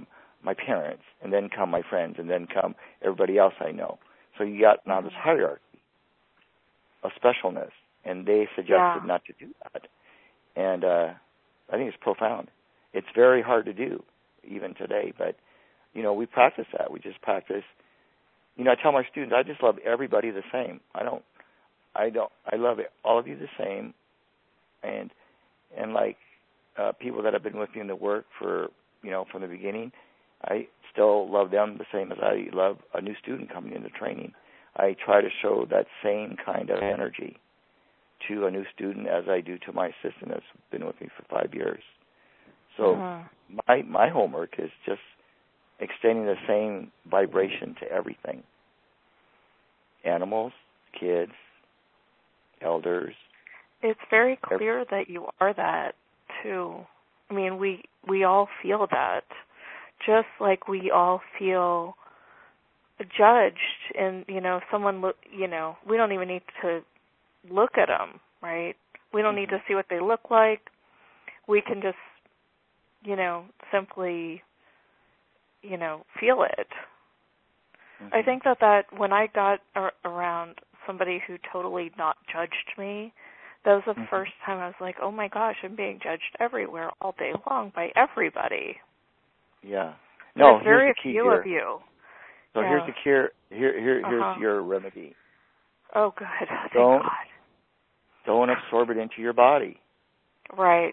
my parents, and then come my friends, and then come everybody else I know. So you got now this hierarchy of specialness, and they suggested yeah. not to do that. And uh, I think it's profound. It's very hard to do, even today, but, you know, we practice that. We just practice. You know, I tell my students, I just love everybody the same. I don't, I don't, I love all of you the same. And, and like uh, people that have been with me in the work for, you know, from the beginning, I still love them the same as I love a new student coming into training. I try to show that same kind of energy to a new student as I do to my assistant that's been with me for five years. So uh-huh. my my homework is just extending the same vibration to everything. Animals, kids, elders. It's very clear every- that you are that too. I mean, we we all feel that. Just like we all feel judged, and you know, someone look, you know, we don't even need to look at them, right? We don't mm-hmm. need to see what they look like. We can just, you know, simply, you know, feel it. Mm-hmm. I think that that when I got ar- around somebody who totally not judged me, that was the mm-hmm. first time I was like, oh my gosh, I'm being judged everywhere all day long by everybody. Yeah. No, There's very here's the key few here. of you. So yeah. here's the cure. Here, here, here's uh-huh. your remedy. Oh, good. Thank don't, God. Don't absorb it into your body. Right.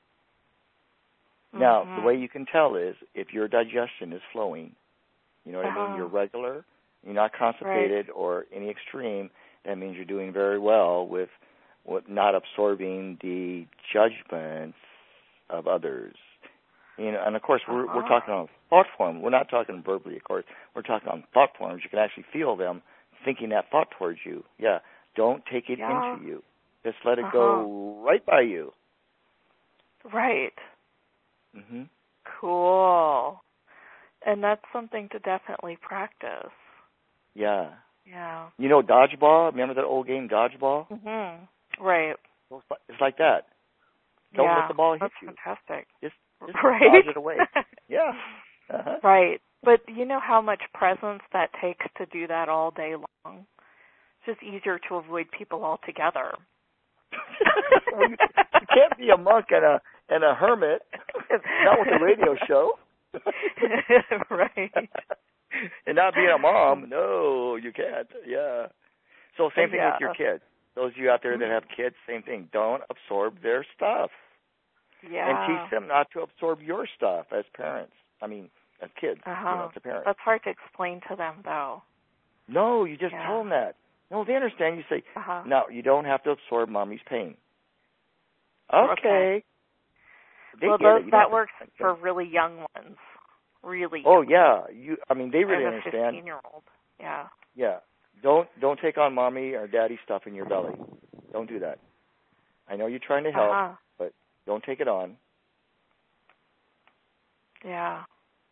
Now, mm-hmm. the way you can tell is if your digestion is flowing, you know what uh-huh. I mean? You're regular, you're not constipated right. or any extreme. That means you're doing very well with, with not absorbing the judgments of others. You know, and of course, we're, uh-huh. we're talking on thought form. We're not talking verbally, of course. We're talking on thought forms. You can actually feel them thinking that thought towards you. Yeah, don't take it yeah. into you. Just let it uh-huh. go right by you. Right. Mhm. Cool. And that's something to definitely practice. Yeah. Yeah. You know dodgeball? Remember that old game, dodgeball? Mhm. Right. It's like that. Don't yeah, let the ball hit that's you. Fantastic. Just, just right? dodge it away. Yeah. Uh-huh. Right. But you know how much presence that takes to do that all day long? It's just easier to avoid people altogether. well, you, you can't be a monk and a and a hermit. Not with a radio show. Right. And not being a mom. No, you can't. Yeah. So same thing yeah. with your kids. Those of you out there that have kids, same thing. Don't absorb their stuff. Yeah. And teach them not to absorb your stuff as parents. I mean, as kids, uh-huh. you know, as a parent. That's hard to explain to them, though. No, you just yeah. tell them that. No, they understand. You say, uh-huh. no, you don't have to absorb mommy's pain. Okay. okay. They well, get those, it. You that works for really young ones. Really Oh, young yeah. ones. You. I mean, they really As a understand. fifteen-year-old. Yeah. Yeah. Don't don't take on mommy or daddy stuff in your belly. Don't do that. I know you're trying to help, uh-huh. but don't take it on. Yeah.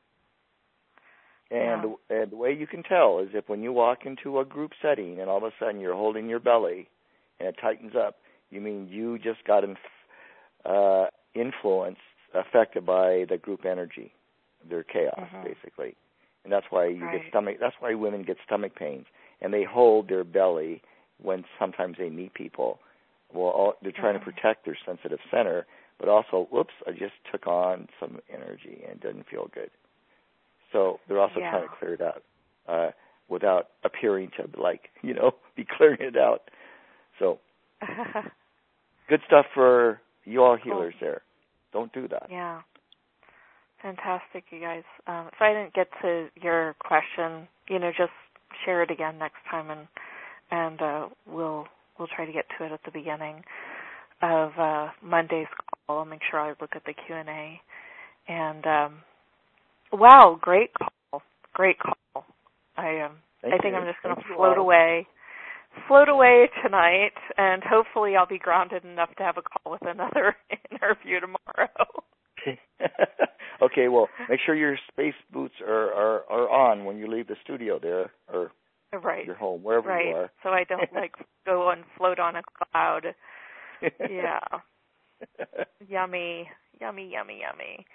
And, yeah. the, and the way you can tell is if when you walk into a group setting and all of a sudden you're holding your belly and it tightens up, you mean you just got inf- uh, influenced, affected by the group energy, their chaos, mm-hmm. basically. And that's why you right. get stomach. That's why women get stomach pains, and they hold their belly when sometimes they meet people. Well, all, they're trying mm-hmm. to protect their sensitive center, but also, whoops, I just took on some energy and it doesn't feel good. So they're also yeah. trying to clear it out uh, without appearing to, like, you know, be clearing it out. So good stuff for you all healers cool. there. Don't do that. Yeah. Fantastic, you guys. Um, if I didn't get to your question, you know, just share it again next time, and and uh, we'll we'll try to get to it at the beginning of uh, Monday's call. I'll make sure I look at the Q and A. And um, wow, great call, great call. I um, Thank I think you. I'm just going to Thank float you away, float away tonight, and hopefully I'll be grounded enough to have a call with another interview tomorrow. Okay, well, make sure your space boots are, are, are on when you leave the studio there, or right. your home, wherever right. you are. So I don't, like, go and float on a cloud. Yeah. Yummy, yummy, yummy, yummy.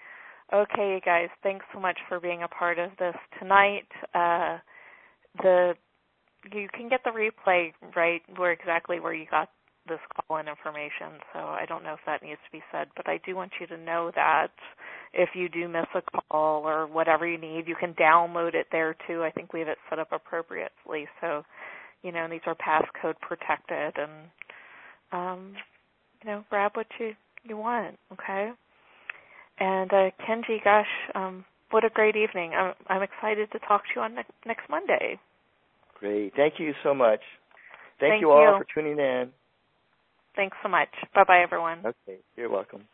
Okay, you guys, thanks so much for being a part of this tonight. Uh, the you can get the replay right where exactly where you got this call-in information, so I don't know if that needs to be said, but I do want you to know that if you do miss a call or whatever you need, you can download it there too. I think we have it set up appropriately, so you know these are passcode protected, and um, you know grab what you you want, okay? And uh, Kenji, gosh, um, what a great evening! I'm I'm excited to talk to you on ne- next Monday. Great, thank you so much. Thank, Thank you all you. for tuning in. Thanks so much. Bye-bye, everyone. Okay, you're welcome.